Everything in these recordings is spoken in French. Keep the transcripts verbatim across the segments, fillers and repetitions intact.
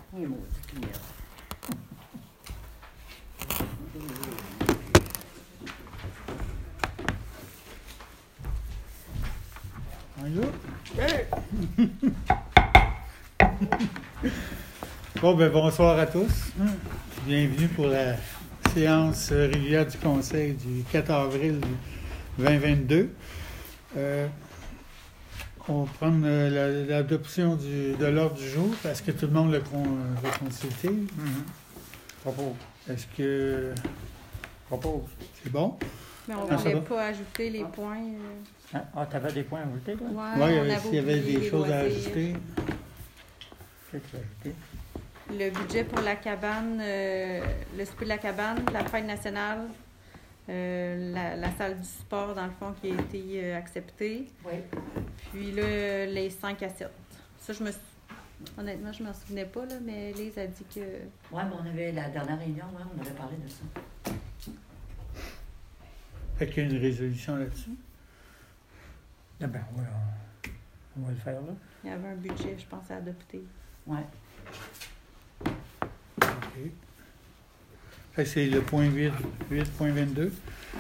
Oui, moi, c'est une merde. Bonjour. Hey. Bon, ben bonsoir à tous. Bienvenue pour la séance régulière du Conseil du quatre avril vingt vingt-deux. Euh, on va prendre euh, la, l'adoption du, de l'ordre du jour. Est-ce que tout le monde l'a, l'a consulté? Mm-hmm. Propose. Est-ce que... Propose. C'est bon? Mais on ne Ah, voulait pas ajouter les points. Euh... Ah, tu avais des points à ajouter, là? Oui, ouais, on avait s'il y avait des choses loisirs. à ajouter. Qu'est-ce que tu as ajouté? Le budget pour la cabane, euh, le souper de la cabane, la fête nationale, euh, la, la salle du sport, dans le fond, qui a été euh, acceptée. Oui. Puis là, les cinq à sept. Ça, je me suis... Honnêtement, je ne m'en souvenais pas, là, mais Lise a dit que... Oui, mais on avait la dernière réunion, ouais, on avait parlé de ça. Fait qu'il y a une résolution là-dessus. Ah ben oui, on, on va le faire, là. Il y avait un budget, je pense, à adopter. Oui. OK. Fait que c'est le point huit point vingt-deux.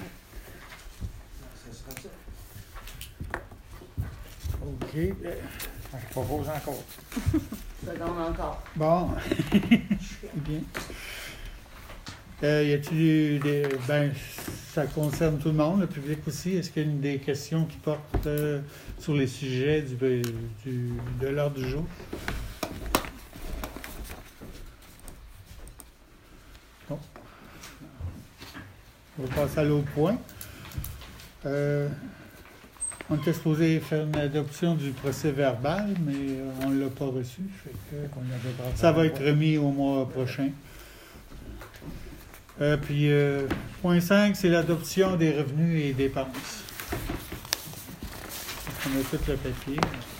Ce sera ça. OK. Je propose encore. Seconde encore. Bon. Bien. Euh, y a-t-il des... Ben, ça concerne tout le monde, le public aussi. Est-ce qu'il y a une des questions qui portent euh, sur les sujets du, du, de l'ordre du jour? Bon. On va passer à l'autre point. Euh, on était supposé faire une adoption du procès verbal, mais euh, on ne l'a pas reçu. Fait que, Qu'on avait pas ça va être remis au mois prochain. Euh, puis, euh, point cinq, c'est l'adoption des revenus et dépenses. On a tout le papier.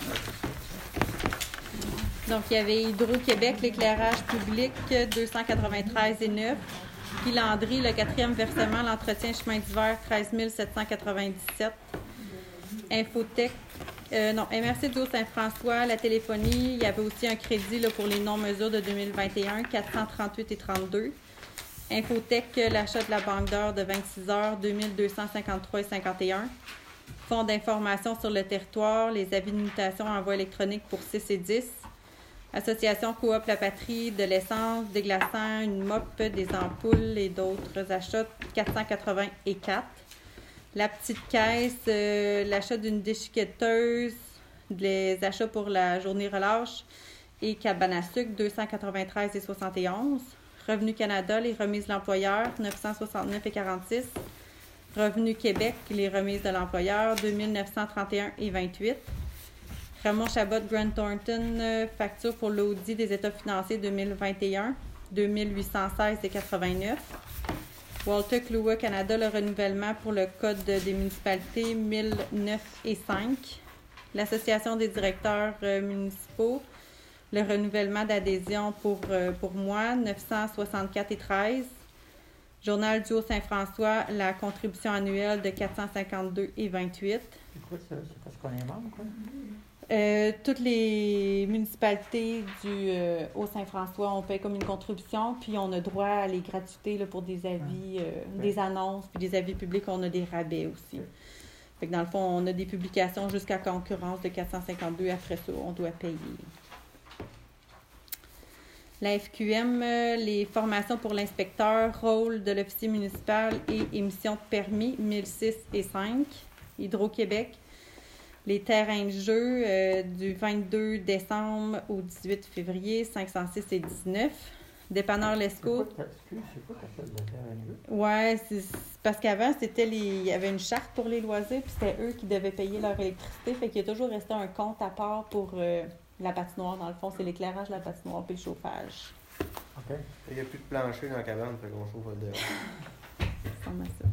Donc, il y avait Hydro-Québec, l'éclairage public, deux cent quatre-vingt-treize et neuf. Puis Landry, le quatrième versement, l'entretien chemin d'hiver, treize mille sept cent quatre-vingt-dix-sept. Infotech, euh, non, M R C du Haut-Saint-François, la téléphonie, il y avait aussi un crédit là, pour les non-mesures de deux mille vingt et un, quatre cent trente-huit et trente-deux. Infotech, l'achat de la banque d'heures de vingt-six heures, deux mille deux cent cinquante-trois et cinquante et un. Fonds d'information sur le territoire, les avis de mutation en voie électronique pour six et dix. Association Coop La Patrie, de l'essence, des glaçants, une mop, des ampoules et d'autres achats, quatre cent quatre-vingts et quatre. La petite caisse, euh, l'achat d'une déchiquetteuse, les achats pour la journée relâche et cabane à sucre, deux cent quatre-vingt-treize et soixante et onze. Revenu Canada, les remises de l'employeur, neuf cent soixante-neuf et quarante-six. Revenu Québec, les remises de l'employeur, deux mille neuf cent trente et un et vingt-huit. Ramon Chabot Grant Thornton, euh, facture pour l'audit des états financiers deux mille vingt et un, deux mille huit cent seize et quatre-vingt-neuf. Walter Cloua Canada, le renouvellement pour le Code des municipalités mille neuf et cinq. L'Association des directeurs euh, municipaux, le renouvellement d'adhésion pour, euh, pour moi, neuf cent soixante-quatre et treize. Journal du Haut-Saint-François, la contribution annuelle de quatre cent cinquante-deux et vingt-huit. C'est quoi ça? C'est parce qu'on est membre, quoi? Euh, toutes les municipalités du euh, Haut-Saint-François, on paye comme une contribution, puis on a droit à les gratuités là, pour des avis, euh, ouais. des annonces, puis des avis publics, on a des rabais aussi. Ouais. Fait que dans le fond, on a des publications jusqu'à concurrence de quatre cent cinquante-deux. Après ça, on doit payer. La F Q M, euh, les formations pour l'inspecteur, rôle de l'officier municipal et émission de permis, mille six et cinq. Hydro-Québec. Les terrains de jeu euh, du vingt-deux décembre au dix-huit février, cinq cent six et dix-neuf. Dépanneur Lescaut. C'est quoi, excuse, c'est quoi ta chose de terrain de jeu? Oui, c'est, c'est parce qu'avant, c'était les, il y avait une charte pour les loisirs, puis c'était eux qui devaient payer leur électricité. Fait qu'il y a toujours resté un compte à part pour euh, la patinoire. Dans le fond, c'est l'éclairage de la patinoire puis le chauffage. OK. Il n'y a plus de plancher dans la cabane, fait qu'on chauffe dehors. Ça ressemble à ça.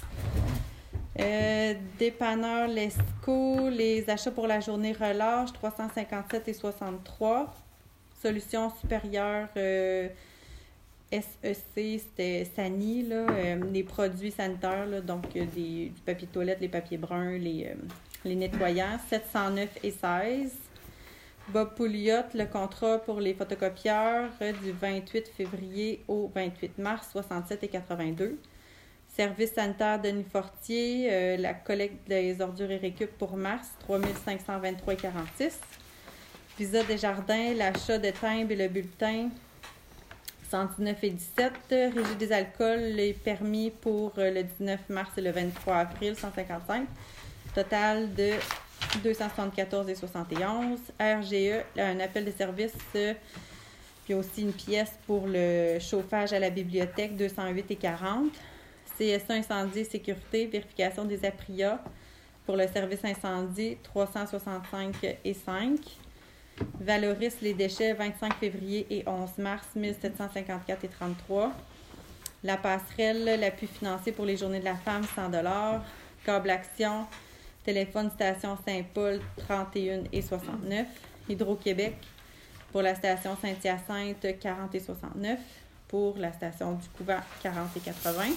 Euh, dépanneur Lescaut, les achats pour la journée relâche, trois cent cinquante-sept et soixante-trois. Solution supérieure euh, S E C, c'était Sani, là, euh, les produits sanitaires, là, donc euh, des, du papier de toilette, les papiers bruns, les, euh, les nettoyants, sept cent neuf et seize. Bob Pouliot, le contrat pour les photocopieurs euh, du vingt-huit février au vingt-huit mars, soixante-sept et quatre-vingt-deux. Service sanitaire Denis Fortier, euh, la collecte des ordures et récup pour mars, trois mille cinq cent vingt-trois et quarante-six. Visa Desjardins, l'achat de timbres et le bulletin, cent dix-neuf et dix-sept. Régie des alcools, les permis pour euh, le dix-neuf mars et le vingt-trois avril, cent cinquante-cinq. Total de deux cent soixante-quatorze et soixante et onze. R G E, un appel de service, euh, puis aussi une pièce pour le chauffage à la bibliothèque, deux cent huit et quarante. C S A Incendie et Sécurité, vérification des APRIA pour le service incendie, trois cent soixante-cinq et cinq. Valoris les déchets, vingt-cinq février et onze mars, mille sept cent cinquante-quatre et trente-trois. La passerelle, l'appui financier pour les journées de la femme, cent dollars. Câble Action, téléphone station Saint-Paul, trente et un et soixante-neuf. Hydro-Québec pour la station Saint-Hyacinthe, quarante et soixante-neuf. Pour la station du Couvent, quarante et quatre-vingts.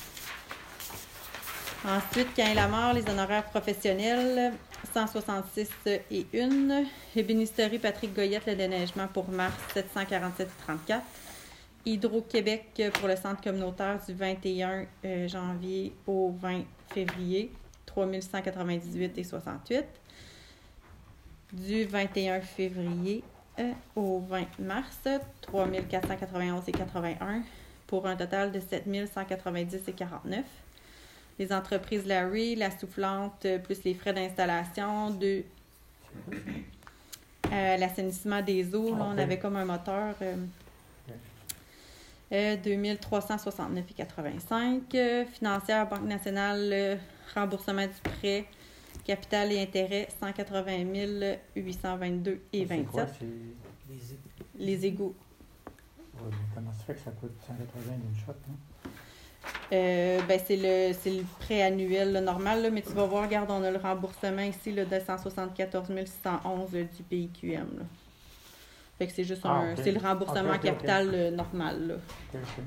Ensuite, Cain la mort, les honoraires professionnels, cent soixante-six et un. Ébénisterie Patrick Goyette, le déneigement pour mars, sept cent quarante-sept et trente-quatre. Hydro-Québec pour le centre communautaire du vingt et un janvier au vingt février, trois mille cent quatre-vingt-dix-huit et soixante-huit. Du vingt et un février au vingt mars, trois mille quatre cent quatre-vingt-onze et quatre-vingt-un, pour un total de sept mille cent quatre-vingt-dix et quarante-neuf. Les entreprises Larry, la soufflante, plus les frais d'installation, de euh, l'assainissement des eaux, là, on avait comme un moteur euh, euh, deux mille trois cent soixante-neuf et quatre-vingt-cinq. Euh, financière, Banque nationale, euh, remboursement du prêt, capital et intérêt, cent quatre-vingt mille huit cent vingt-deux et vingt-sept. C'est quoi, c'est les égouts. Oui, mais comment ça fait que ça coûte cent quatre-vingts d'une shot, non? Euh, ben c'est le c'est le prêt annuel là, normal, là, mais tu vas voir, regarde, on a le remboursement ici là, de cent soixante-quatorze mille six cent onze là, du P I Q M. Là. Fait que c'est juste Ah, un. okay. C'est le remboursement Okay, okay, capital okay. euh, normal. Là. Okay, okay.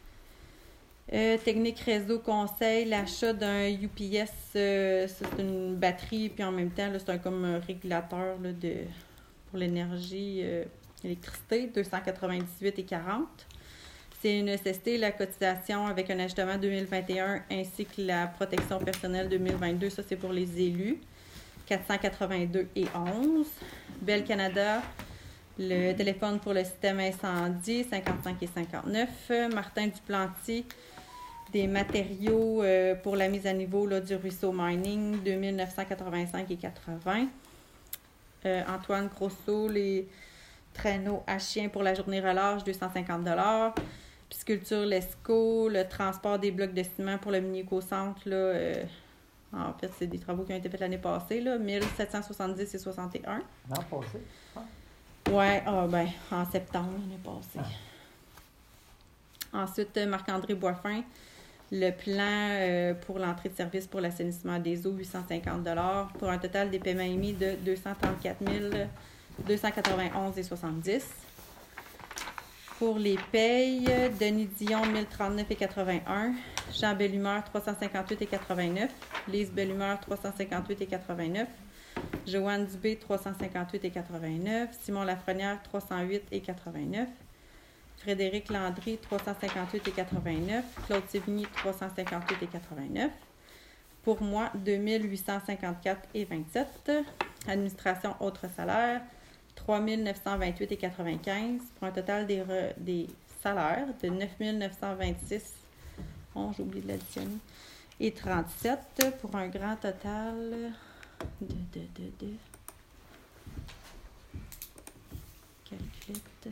Euh, technique réseau conseil, l'achat d'un U P S, euh, ça, c'est une batterie, puis en même temps, là, c'est un, comme un régulateur là, de, pour l'énergie, euh, électricité, deux cent quatre-vingt-dix-huit et quarante. C'est une nécessité, la cotisation avec un ajustement deux mille vingt et un ainsi que la protection personnelle deux mille vingt-deux, ça c'est pour les élus, quatre cent quatre-vingt-deux et onze. Bell Canada, le téléphone pour le système incendie, cinquante-cinq et cinquante-neuf. Martin Duplanty, des matériaux euh, pour la mise à niveau là, du ruisseau mining, deux mille neuf cent quatre-vingt-cinq et quatre-vingts. Euh, Antoine Grosso, les traîneaux à chien pour la journée relâche, deux cent cinquante dollars. Pisculture Lesco, le transport des blocs de ciment pour le mini-éco-centre, là, euh, en fait, c'est des travaux qui ont été faits l'année passée, là, mille sept cent soixante-dix et soixante et un. L'an passé? Ah. Ouais, ah ben, en septembre l'année passée. Ah. Ensuite, Marc-André Boisfin, le plan euh, pour l'entrée de service pour l'assainissement des eaux, huit cent cinquante dollars, pour un total des paiements émis de deux cent trente-quatre mille deux cent quatre-vingt-onze et soixante-dix. Pour les payes, Denis Dion, mille trente-neuf et quatre-vingt-un. Jean Bellumeur, trois cent cinquante-huit et quatre-vingt-neuf. Lise Bellumeur, trois cent cinquante-huit et quatre-vingt-neuf. Joanne Dubé, trois cent cinquante-huit et quatre-vingt-neuf. Simon Lafrenière, trois cent huit et quatre-vingt-neuf. Frédéric Landry, trois cent cinquante-huit et quatre-vingt-neuf. Claude Sévigny, trois cent cinquante-huit et quatre-vingt-neuf. Pour moi, deux mille huit cent cinquante-quatre et vingt-sept. Administration autres salaires, trois mille neuf cent vingt-huit et quatre-vingt-quinze, pour un total des, re, des salaires de neuf mille neuf cent vingt-six, oh, j'ai oublié de l'additionner, et trente-sept, pour un grand total de, de, de, de, calculette,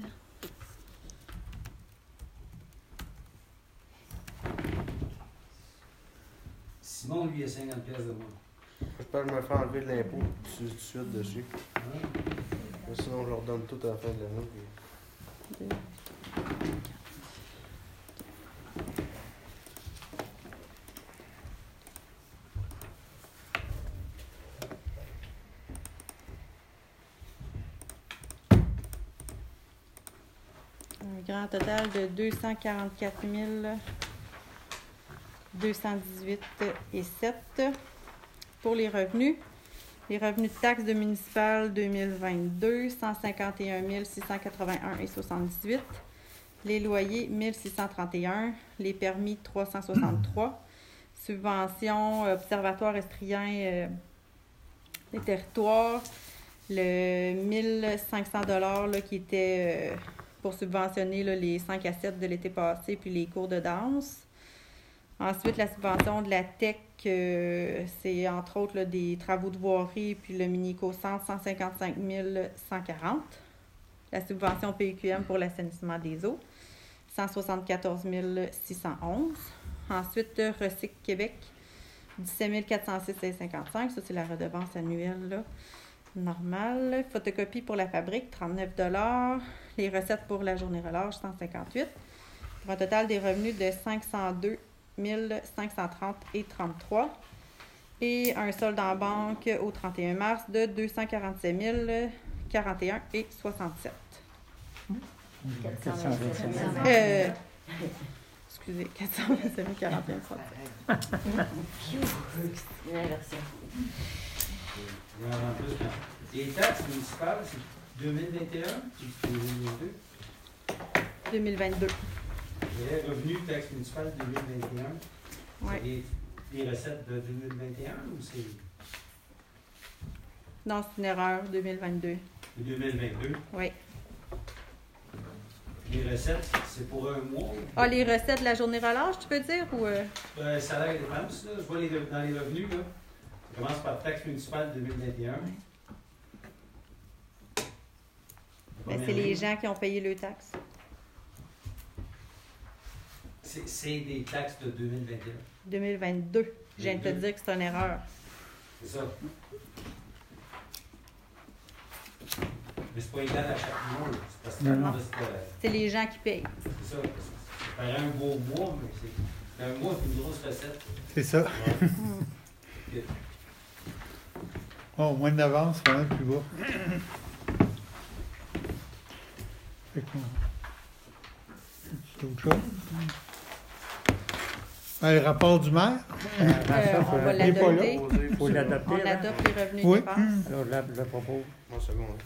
Simon, lui, il a cinquante pièces de moins. Je peux me faire enlever de l'impôt tout de suite dessus. Hein? Sinon, je leur donne tout à la fin de l'année. deux, un grand total de deux cent quarante-quatre mille deux cent dix-huit et sept. Pour les revenus, Les revenus de taxes de municipales deux mille vingt-deux, cent cinquante et un mille six cent quatre-vingt-un virgule soixante-dix-huit. Les loyers, mille six cent trente et un. Les permis, trois cent soixante-trois. Subventions, observatoire estrien euh, des territoires, le mille cinq cents dollars là, qui était euh, pour subventionner là, les cinq à sept de l'été passé, puis les cours de danse. Ensuite, la subvention de la T E C, euh, c'est entre autres là, des travaux de voirie, puis le mini-éco-centre, cent cinquante-cinq mille cent quarante. La subvention P Q M pour l'assainissement des eaux, cent soixante-quatorze mille six cent onze. Ensuite, Recyc Québec, dix-sept mille quatre cent six virgule cinquante-cinq. Ça, c'est la redevance annuelle là, normale. Photocopie pour la fabrique, trente-neuf dollars. Les recettes pour la journée relâche, cent cinquante-huit. Pour un total des revenus de cinq cent deux mille cinq cent trente et trente-trois. Et un solde en banque au trente et un mars de deux cent quarante-sept mille quarante et un et soixante-sept. quatre cent vingt-sept. Euh, excusez, quatre cent vingt-sept mille quarante et un soixante-sept. L'inversion. Il y en a en plus. Les taxes municipales, c'est deux mille vingt et un ou deux mille vingt-deux? deux mille vingt-deux. Les revenus taxes municipales deux mille vingt et un. Ouais. Les, les recettes de deux mille vingt et un ou c'est Non, c'est une erreur, deux mille vingt-deux. deux mille vingt-deux? Oui. Les recettes, c'est pour un mois? Ah, les recettes de la journée relâche, tu peux dire? Ou euh... Euh, salaire et dépenses, là, je vois les, dans les revenus, là. Ça commence par taxe municipale deux mille vingt et un. ben, c'est les gens qui ont payé le taxe. C'est, c'est des taxes de deux mille vingt et un. deux mille vingt-deux. Je viens de te dire que c'est une erreur. C'est ça. Mais c'est pas égal à chaque mois, là. C'est parce que Non, non. c'est, euh, C'est les gens qui payent. c'est ça. Ça paraît un beau mois, mais c'est un mois, c'est une grosse recette. C'est ça. Ouais. Mm. Oh, au mois d'avance, c'est quand même plus bas. Fait qu'on- C'est autre chose. Ah, le rapport du maire? Euh, on va Il est pas là. l'adopter. Posé, Faut c'est l'adopter. On là. adopte les revenus Oui. de dépenses. Hum. Alors là, je propose. bon. Moi, second. hein.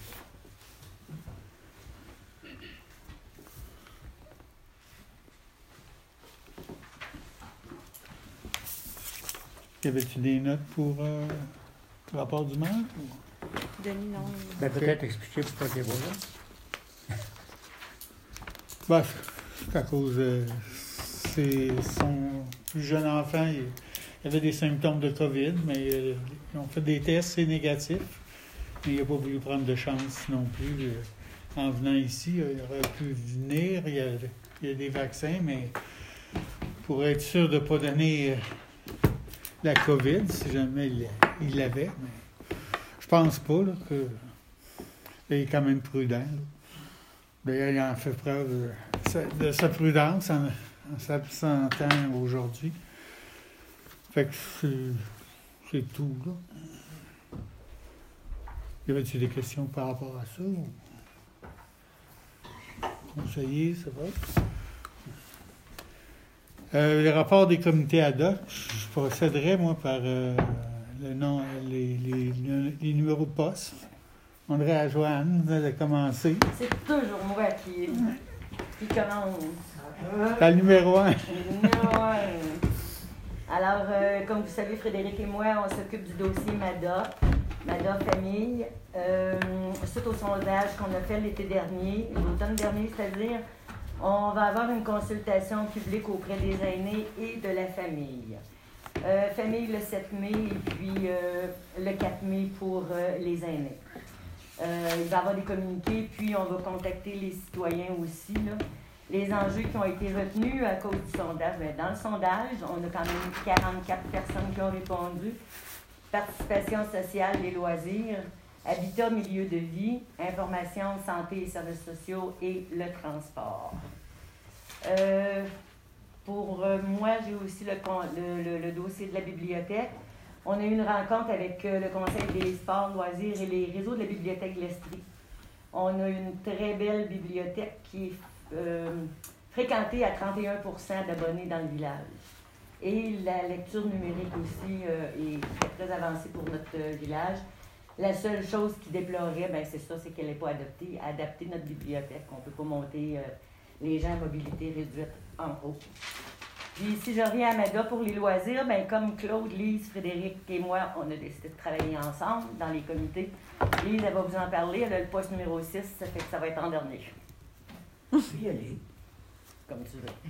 Y avait-tu des notes pour euh, le rapport du maire? ou- Denis, non. Ben, peut-être expliquer pourquoi tu es pas là. Ben, c'est à cause de c'est son plus jeune enfant, il, il avait des symptômes de COVID, mais euh, ils ont fait des tests, c'est négatif. Mais il n'a pas voulu prendre de chance non plus. euh, en venant ici, il aurait pu venir, il y a, il y a des vaccins, mais pour être sûr de ne pas donner euh, la COVID, si jamais il il l'avait. Mais je pense pas là, que il est quand même prudent. Là. D'ailleurs, il en fait preuve de sa, de sa prudence en, en s'absentant aujourd'hui. Fait que c'est, c'est tout, là. Y avait-tu des questions par rapport à ça? Ou... Conseiller, ça va? Euh, le rapport des comités ad hoc, je procéderais, moi, par euh, le nom, les, les, les numéros de poste. On dirait à Joanne, vous avez commencé. C'est toujours moi qui, qui commence. La numéro un. Numéro un. Alors, euh, comme vous savez, Frédéric et moi, on s'occupe du dossier MADA, MADA Famille, euh, suite au sondage qu'on a fait l'été dernier, l'automne dernier, c'est-à-dire, on va avoir une consultation publique auprès des aînés et de la famille. Euh, famille le sept mai et puis euh, le quatre mai pour euh, les aînés. Euh, il va y avoir des communiqués, puis on va contacter les citoyens aussi, là. Les enjeux qui ont été retenus à cause du sondage. Bien, dans le sondage, on a quand même quarante-quatre personnes qui ont répondu. Participation sociale, les loisirs, habitat, milieu de vie, information, santé et services sociaux et le transport. Euh, pour euh, moi, j'ai aussi le, con- le, le, le dossier de la bibliothèque. On a eu une rencontre avec euh, le Conseil des sports, loisirs et les réseaux de la bibliothèque de l'Estrie. On a une très belle bibliothèque qui est euh, fréquentée à trente et un pour cent d'abonnés dans le village. Et la lecture numérique aussi euh, est très, très avancée pour notre euh, village. La seule chose qui déplorait, ben c'est ça, c'est qu'elle n'est pas adaptée, adaptée notre bibliothèque. On ne peut pas monter euh, les gens à mobilité réduite en haut. Puis si je reviens à Mada pour les loisirs, ben comme Claude, Lise, Frédéric et moi, on a décidé de travailler ensemble dans les comités. Lise, elle va vous en parler, elle a le poste numéro six, ça fait que ça va être en dernier. Puis aller. Comme tu veux.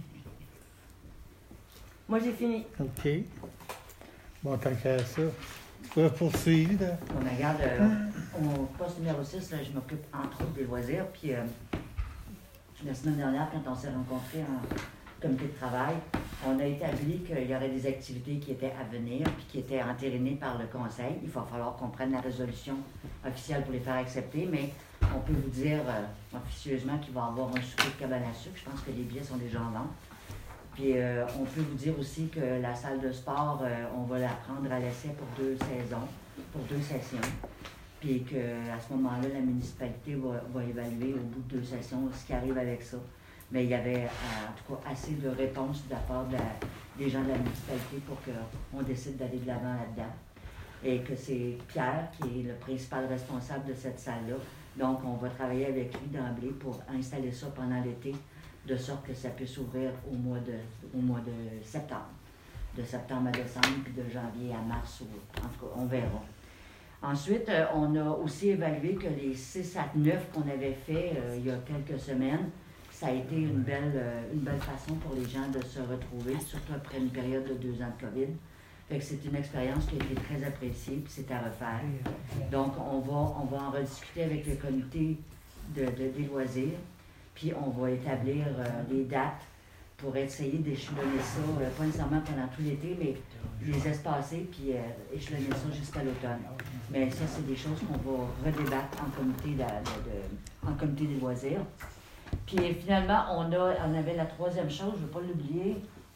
Moi, j'ai fini. OK. Bon, tant qu'à ça, tu vas poursuivre. Là. On regarde, euh, au poste numéro six, là, je m'occupe entre autres des loisirs. Puis euh, la semaine dernière, quand on s'est rencontrés en comité de travail, on a établi qu'il y aurait des activités qui étaient à venir puis qui étaient entérinées par le conseil. Il va falloir qu'on prenne la résolution officielle pour les faire accepter, mais on peut vous dire euh, officieusement qu'il va y avoir un souper de cabane à sucre. Je pense que les billets sont déjà en vente. Puis euh, on peut vous dire aussi que la salle de sport, euh, on va la prendre à l'essai pour deux saisons, pour deux sessions. Puis qu'à ce moment-là, la municipalité va, va évaluer au bout de deux sessions ce qui arrive avec ça. Mais il y avait euh, en tout cas assez de réponses de la part de la, des gens de la municipalité pour qu'on décide d'aller de l'avant là-dedans. Et que c'est Pierre qui est le principal responsable de cette salle-là. Donc on va travailler avec lui d'emblée pour installer ça pendant l'été, de sorte que ça puisse ouvrir au mois de, au mois de septembre. De septembre à décembre, puis de janvier à mars, ou, en tout cas, on verra. Ensuite, euh, on a aussi évalué que les six à neuf qu'on avait fait euh, il y a quelques semaines, ça a été une belle, euh, une belle façon pour les gens de se retrouver, surtout après une période de deux ans de COVID. Fait que c'est une expérience qui a été très appréciée, puis c'est à refaire. Donc, on va, on va en rediscuter avec le comité de, de, des loisirs, puis on va établir euh, les dates pour essayer d'échelonner ça, euh, pas nécessairement pendant tout l'été, mais les espacer, puis euh, échelonner ça jusqu'à l'automne. Mais ça, c'est des choses qu'on va redébattre en comité, de, de, de, en comité des loisirs. Puis finalement, on, a, on avait la troisième chose, je ne veux pas l'oublier.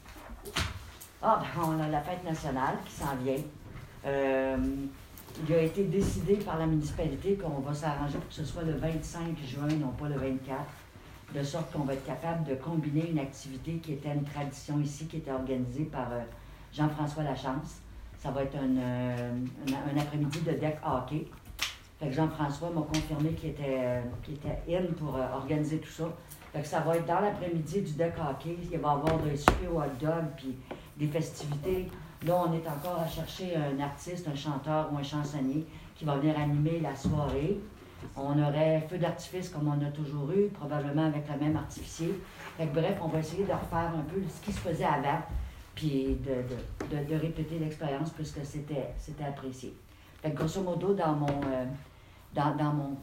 Ah, ben, on a la fête nationale qui s'en vient. Euh, il a été décidé par la municipalité qu'on va s'arranger pour que ce soit le vingt-cinq juin, non pas le vingt-quatre, de sorte qu'on va être capable de combiner une activité qui était une tradition ici, qui était organisée par euh, Jean-François Lachance. Ça va être un, euh, un, un après-midi de deck hockey. Fait que Jean-François m'a confirmé qu'il était, euh, qu'il était in pour euh, organiser tout ça. Fait que ça va être dans l'après-midi du deck hockey. Il va y avoir des soupers au hot dog, puis des festivités. Là, on est encore à chercher un artiste, un chanteur ou un chansonnier qui va venir animer la soirée. On aurait feu d'artifice comme on a toujours eu, probablement avec le même artificier. Fait que, bref, on va essayer de refaire un peu ce qui se faisait avant, puis de, de, de, de répéter l'expérience puisque c'était, c'était apprécié. Fait que, grosso modo, dans mon, euh, dans, dans mon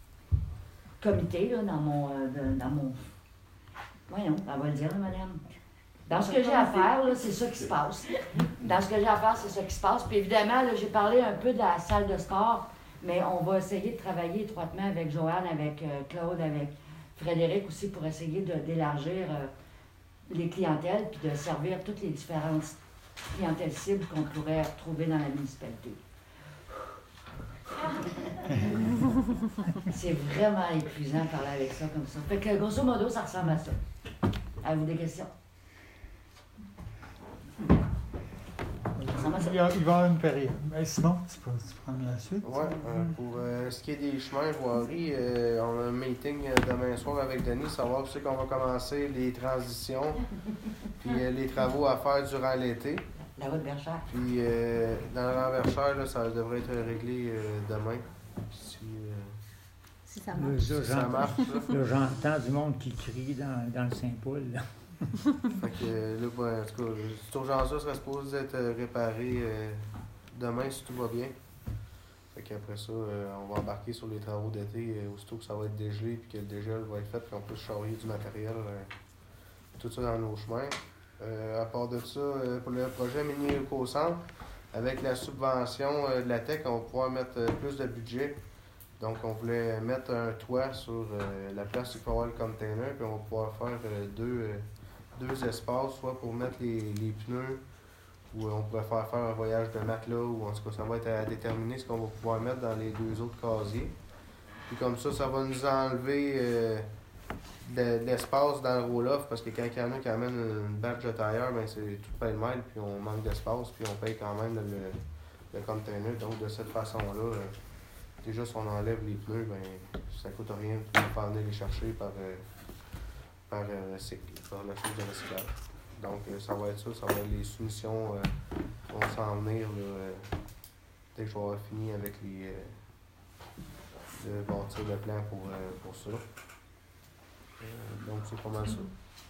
comité, là, dans mon, euh, dans mon... Voyons, on va le dire, là, madame. Dans ce que j'ai à faire, là, c'est ça qui se passe. Dans ce que j'ai à faire, c'est ça qui se passe. Puis évidemment, là, j'ai parlé un peu de la salle de sport, mais on va essayer de travailler étroitement avec Joanne, avec euh, Claude, avec Frédéric aussi pour essayer de, d'élargir euh, les clientèles puis de servir toutes les différentes clientèles cibles qu'on pourrait retrouver dans la municipalité. C'est vraiment épuisant de parler avec ça comme ça. Fait que grosso modo, ça ressemble à ça. Avez-vous des questions? Il y, a, il va y avoir une période. Ben, Simon, tu peux, tu peux prendre la suite? Oui, euh, pour euh, ce qui est des chemins voiries, euh, on a un meeting euh, demain soir avec Denis, savoir où c'est qu'on va commencer les transitions, puis euh, les travaux à faire durant l'été. La route Berchère. Puis euh, dans le renverseur, là, ça devrait être réglé euh, demain. Si, euh, Si ça Là, marche. là, si ça j'entends- marche, là. là, j'entends du monde qui crie dans, dans le Saint-Paul. là. Fait que euh, là, ben, en tout cas, cette urgence-là serait supposée être euh, réparée euh, demain si tout va bien. Fait qu'après ça, euh, on va embarquer sur les travaux d'été euh, aussitôt que ça va être dégelé puis que le dégel va être fait puis qu'on puisse charrier du matériel. euh, tout ça dans nos chemins. Euh, à part de ça, euh, pour le projet mini éco-centre, avec la subvention euh, de la T E C, on va pouvoir mettre euh, plus de budget. Donc, on voulait mettre un toit sur euh, la place où il faut avoir le container, puis on va pouvoir faire euh, deux, euh, deux espaces, soit pour mettre les, les pneus, ou euh, on pourrait faire faire un voyage de matelas, ou en tout cas, ça va être à déterminer ce qu'on va pouvoir mettre dans les deux autres casiers. Puis comme ça, ça va nous enlever euh, de, de l'espace dans le roll-off, parce que quand il y en a qui amènent une badge de tailleur, ben c'est tout pêle-mêle, puis on manque d'espace, puis on paye quand même le, le container. Donc, de cette façon-là, euh, déjà, si on enlève les pneus, ben, ça coûte rien de faire venir les chercher par, euh, par, euh, recyc- par la chose de recyclage. Donc, euh, ça va être ça, ça va être les soumissions euh, qui vont s'en venir là, euh, dès que je vais avoir fini avec les. Euh, de bâtir le plan pour, euh, pour ça. Euh, donc, c'est pas mal ça.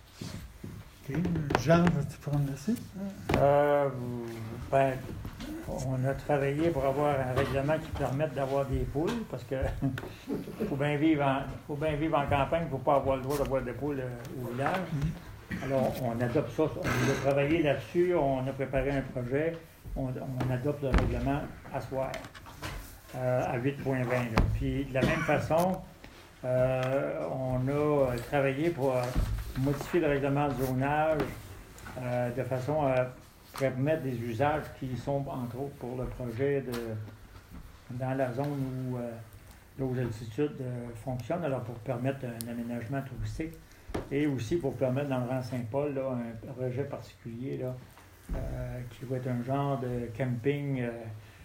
OK. Jean, vas-tu prendre le site? Euh, ben, on a travaillé pour avoir un règlement qui permette d'avoir des poules, parce que faut bien vivre en, faut bien vivre en campagne, il ne faut pas avoir le droit d'avoir des poules euh, au village. Alors, on adopte ça, on a travaillé là-dessus, on a préparé un projet, on, on adopte le règlement à soir, euh, à huit point vingt. Là. Puis, de la même façon, euh, on a travaillé pour euh, modifier le règlement de zonage euh, de façon à permettre des usages qui sont, entre autres, pour le projet de dans la zone où euh, l'eau d'altitude euh, fonctionne, alors pour permettre un aménagement touristique et aussi pour permettre dans le rang Saint-Paul là, un rejet particulier là, euh, qui va être un genre de camping euh,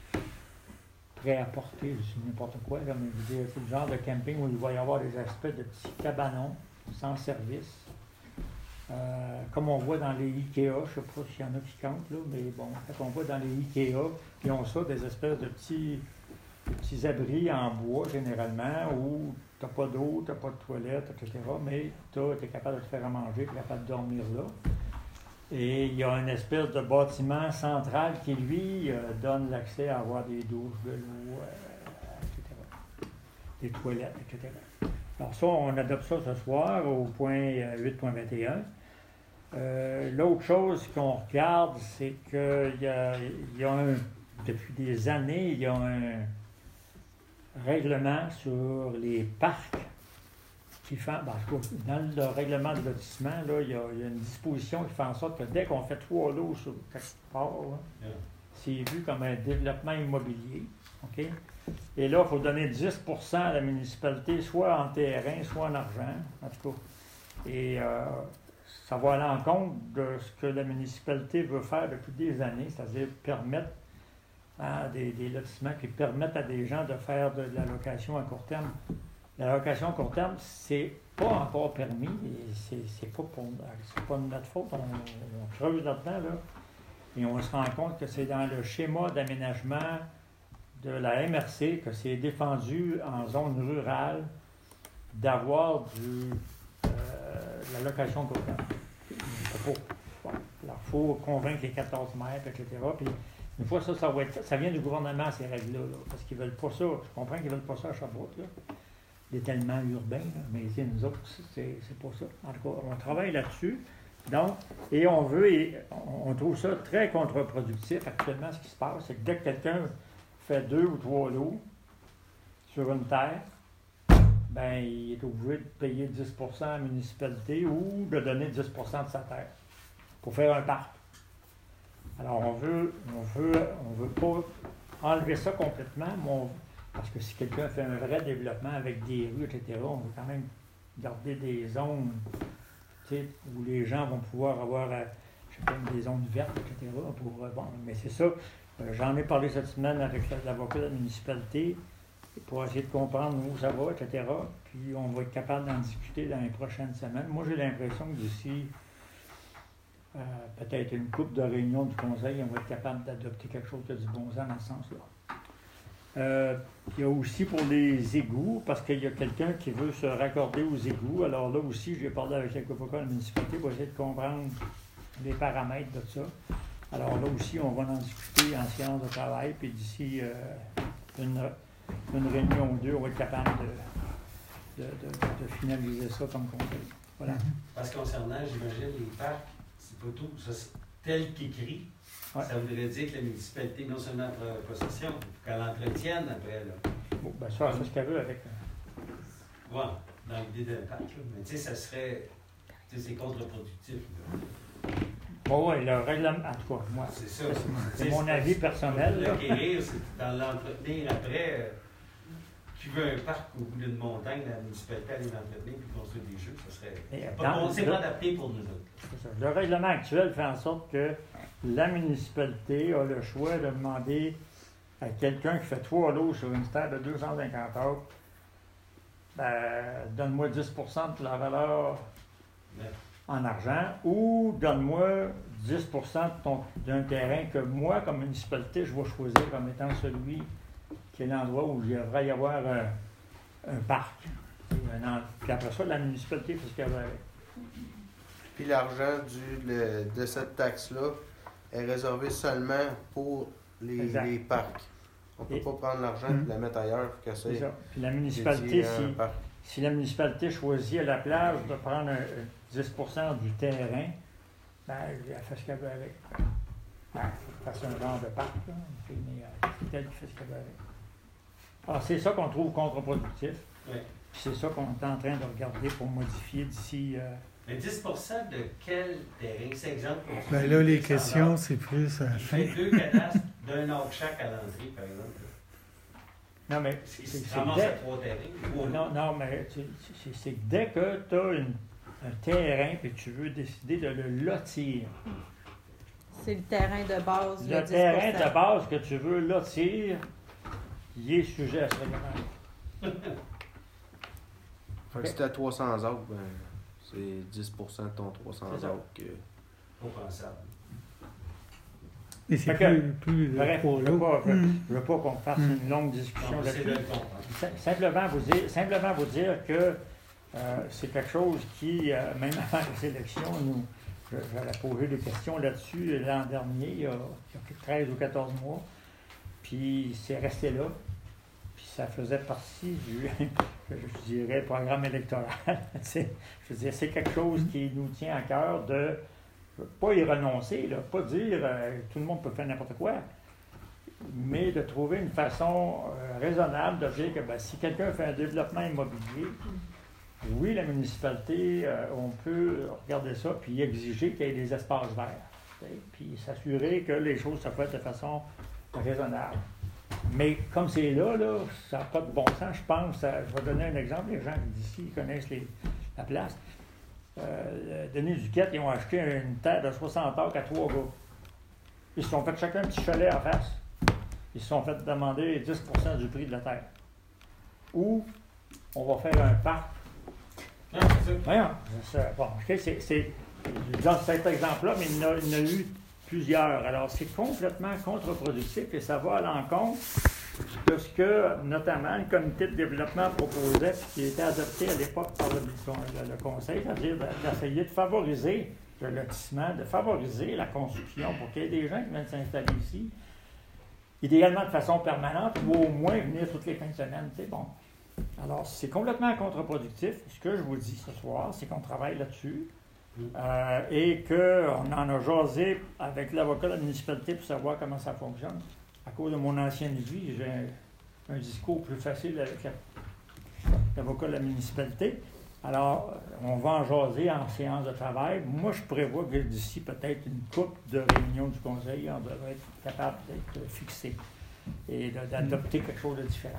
prêt à porter, c'est n'importe quoi, là, mais je veux dire, c'est le genre de camping où il va y avoir des aspects de petits cabanons sans service. Euh, comme on voit dans les Ikea, je ne sais pas s'il y en a qui comptent, là, mais bon, quand on voit dans les Ikea, ils ont ça, des espèces de petits, de petits abris en bois généralement, où tu n'as pas d'eau, tu n'as pas de toilette, et cetera, mais tu es capable de te faire à manger, tu es capable de dormir là. Et il y a une espèce de bâtiment central qui, lui, euh, donne l'accès à avoir des douches, de l'eau, euh, et cetera, des toilettes, et cetera. Alors ça, on adopte ça ce soir au point huit point vingt et un. Euh, l'autre chose qu'on regarde, c'est qu'il y a, il y a un, depuis des années, il y a un règlement sur les parcs qui fait, ben, dans le règlement de lotissement, là, il y, a, il y a une disposition qui fait en sorte que dès qu'on fait trois lots sur quelque part, là, yeah. c'est vu comme un développement immobilier. OK? Et là, il faut donner dix pour cent à la municipalité, soit en terrain, soit en argent, en tout cas. Et euh, ça va à l'encontre de ce que la municipalité veut faire depuis des années, c'est-à-dire permettre hein, des, des lotissements qui permettent à des gens de faire de, de la location à court terme. La location à court terme, c'est pas encore permis, et c'est, c'est, pas, pour, c'est pas de notre faute, on, on creuse là-dedans, là, et on se rend compte que c'est dans le schéma d'aménagement de la M R C que c'est défendu en zone rurale d'avoir du, euh, de la location court terme. Bon, alors, il faut convaincre les quatorze maires, et cetera. Puis, une fois ça, ça, va être, ça vient du gouvernement, ces règles-là, là, parce qu'ils veulent pas ça. Je comprends qu'ils veulent pas ça à Sherbrooke, là. L'étalement urbain, là, mais c'est nous autres, c'est, c'est pas ça. En tout cas, on travaille là-dessus. Donc, et on veut, et on trouve ça très contre-productif actuellement. Ce qui se passe, c'est que dès que quelqu'un fait deux ou trois lots sur une terre, ben il est obligé de payer dix pour cent à la municipalité ou de donner dix pour cent de sa terre pour faire un parc. Alors, on veut, on veut, on veut pas enlever ça complètement, mais on, parce que si quelqu'un fait un vrai développement avec des rues, et cetera, on veut quand même garder des zones où les gens vont pouvoir avoir euh, je sais pas, des zones vertes, et cetera. Pour, euh, bon, mais c'est ça. Euh, j'en ai parlé cette semaine avec l'avocat de la municipalité pour essayer de comprendre où ça va, et cetera. Puis on va être capable d'en discuter dans les prochaines semaines. Moi, j'ai l'impression que d'ici euh, peut-être une couple de réunions du conseil, on va être capable d'adopter quelque chose qui a du bon sens dans ce sens-là. Euh, il y a aussi pour les égouts, parce qu'il y a quelqu'un qui veut se raccorder aux égouts. Alors là aussi, j'ai parlé avec l'avocat de la municipalité pour essayer de comprendre les paramètres de ça. Alors là aussi, on va en discuter en séance de travail, puis d'ici euh, une, une réunion ou deux, on va être capable de, de, de, de finaliser ça comme conseil. Voilà. Parce que concernant, j'imagine, les parcs, c'est pas tout. Ça, c'est tel qu'écrit, ouais. Ça voudrait dire que la municipalité, non seulement prend possession, il faut qu'elle l'entretienne après. Là. Bon, ben ça, c'est ce qu'elle veut avec. Oui, dans l'idée d'un parc. Là. Mais tu sais, ça serait. Tu sais, c'est contre-productif. Bon, oui, le règlement. En tout cas, moi, c'est, ça. c'est, c'est mon avis personnel. L'acquérir, c'est dans l'entretenir après. Euh, tu veux un parc au bout d'une montagne, la municipalité allait l'entretenir puis construire des jeux, ça serait. C'est pas, bon, c'est pas adapté pour nous autres. C'est ça. Le règlement actuel fait en sorte que la municipalité a le choix de demander avec quelqu'un qui fait trois lots sur une terre de deux cent cinquante acres, ben, donne-moi dix pour cent de la valeur en argent ou donne-moi dix pour cent de ton, d'un terrain que moi, comme municipalité, je vais choisir comme étant celui qui est l'endroit où il devrait y avoir un, un parc. Un, puis après ça, la municipalité fait ce qu'elle veut avec. Puis l'argent du, le, de cette taxe-là est réservé seulement pour les, les parcs. On ne peut et, pas prendre l'argent et la mettre ailleurs. Que c'est ça. Puis la municipalité, si, si la municipalité choisit à la plage de prendre un, un dix pour cent du terrain, ben, elle fait ce qu'elle veut avec. Ben, elle fait un genre de parc, là, mais c'est elle qui fait ce qu'elle veut avec. Alors, c'est ça qu'on trouve contre-productif. Oui. Puis c'est ça qu'on est en train de regarder pour modifier d'ici... Euh, Mais dix pour cent de quel terrain? C'est exemple... Ben là, les questions, c'est plus à la fin. Il fait deux cadastres d'un arbre chaque à l'entrée, par exemple. Non, mais... C'est, c'est, c'est dès... à trois terrains. Non, non, mais c'est, c'est, c'est dès que tu as une, un terrain et tu veux décider de le lotir. C'est le terrain de base. Le, le terrain de base que tu veux lotir, il est sujet à ce règlement. Fait que si tu as trois cents acres, ben, c'est dix pour cent de ton trois cents acres. Que... Compensable. Et c'est plus, plus bref, je ne veux pas, mm. je veux pas qu'on fasse mm. une longue discussion non, là-dessus. Simplement vous dire, simplement vous dire que euh, c'est quelque chose qui, euh, même avant les élections, nous, j'avais posé des questions là-dessus l'an dernier, il y a, il y a treize ou quatorze mois, puis c'est resté là. Ça faisait partie du, je dirais, programme électoral. je veux dire, c'est quelque chose qui nous tient à cœur de ne pas y renoncer, là, pas dire euh, tout le monde peut faire n'importe quoi, mais de trouver une façon euh, raisonnable de dire que ben, si quelqu'un fait un développement immobilier, oui, la municipalité, euh, on peut regarder ça puis exiger qu'il y ait des espaces verts, puis s'assurer que les choses se fassent de façon raisonnable. Mais comme c'est là, là ça n'a pas de bon sens, je pense. À, je vais donner un exemple. Les gens d'ici connaissent les, la place. Euh, Denis Duquette, ils ont acheté une terre de soixante acres à trois gars. Ils se sont fait chacun un petit chalet en face. Ils se sont fait demander dix pour cent du prix de la terre. Ou on va faire un parc. Non, c'est ça. Voyons, c'est, bon, c'est, c'est, dans cet exemple-là, mais il y en a, il y en a eu plusieurs. Alors, c'est complètement contre-productif et ça va à l'encontre de ce que, notamment, le comité de développement proposait, qui était adopté à l'époque par le, le, le Conseil, c'est-à-dire d'essayer de favoriser le lotissement, de favoriser la construction pour qu'il y ait des gens qui viennent s'installer ici, idéalement de façon permanente, ou au moins venir toutes les fins de semaine. C'est bon. Alors, c'est complètement contre-productif. Ce que je vous dis ce soir, c'est qu'on travaille là-dessus. Euh, et qu'on en a jasé avec l'avocat de la municipalité pour savoir comment ça fonctionne. À cause de mon ancienne vie, j'ai un, un discours plus facile avec l'avocat de la municipalité. Alors, on va en jaser en séance de travail. Moi, je prévois que d'ici peut-être une couple de réunions du conseil, on devrait être capable d'être fixé et de, d'adopter quelque chose de différent.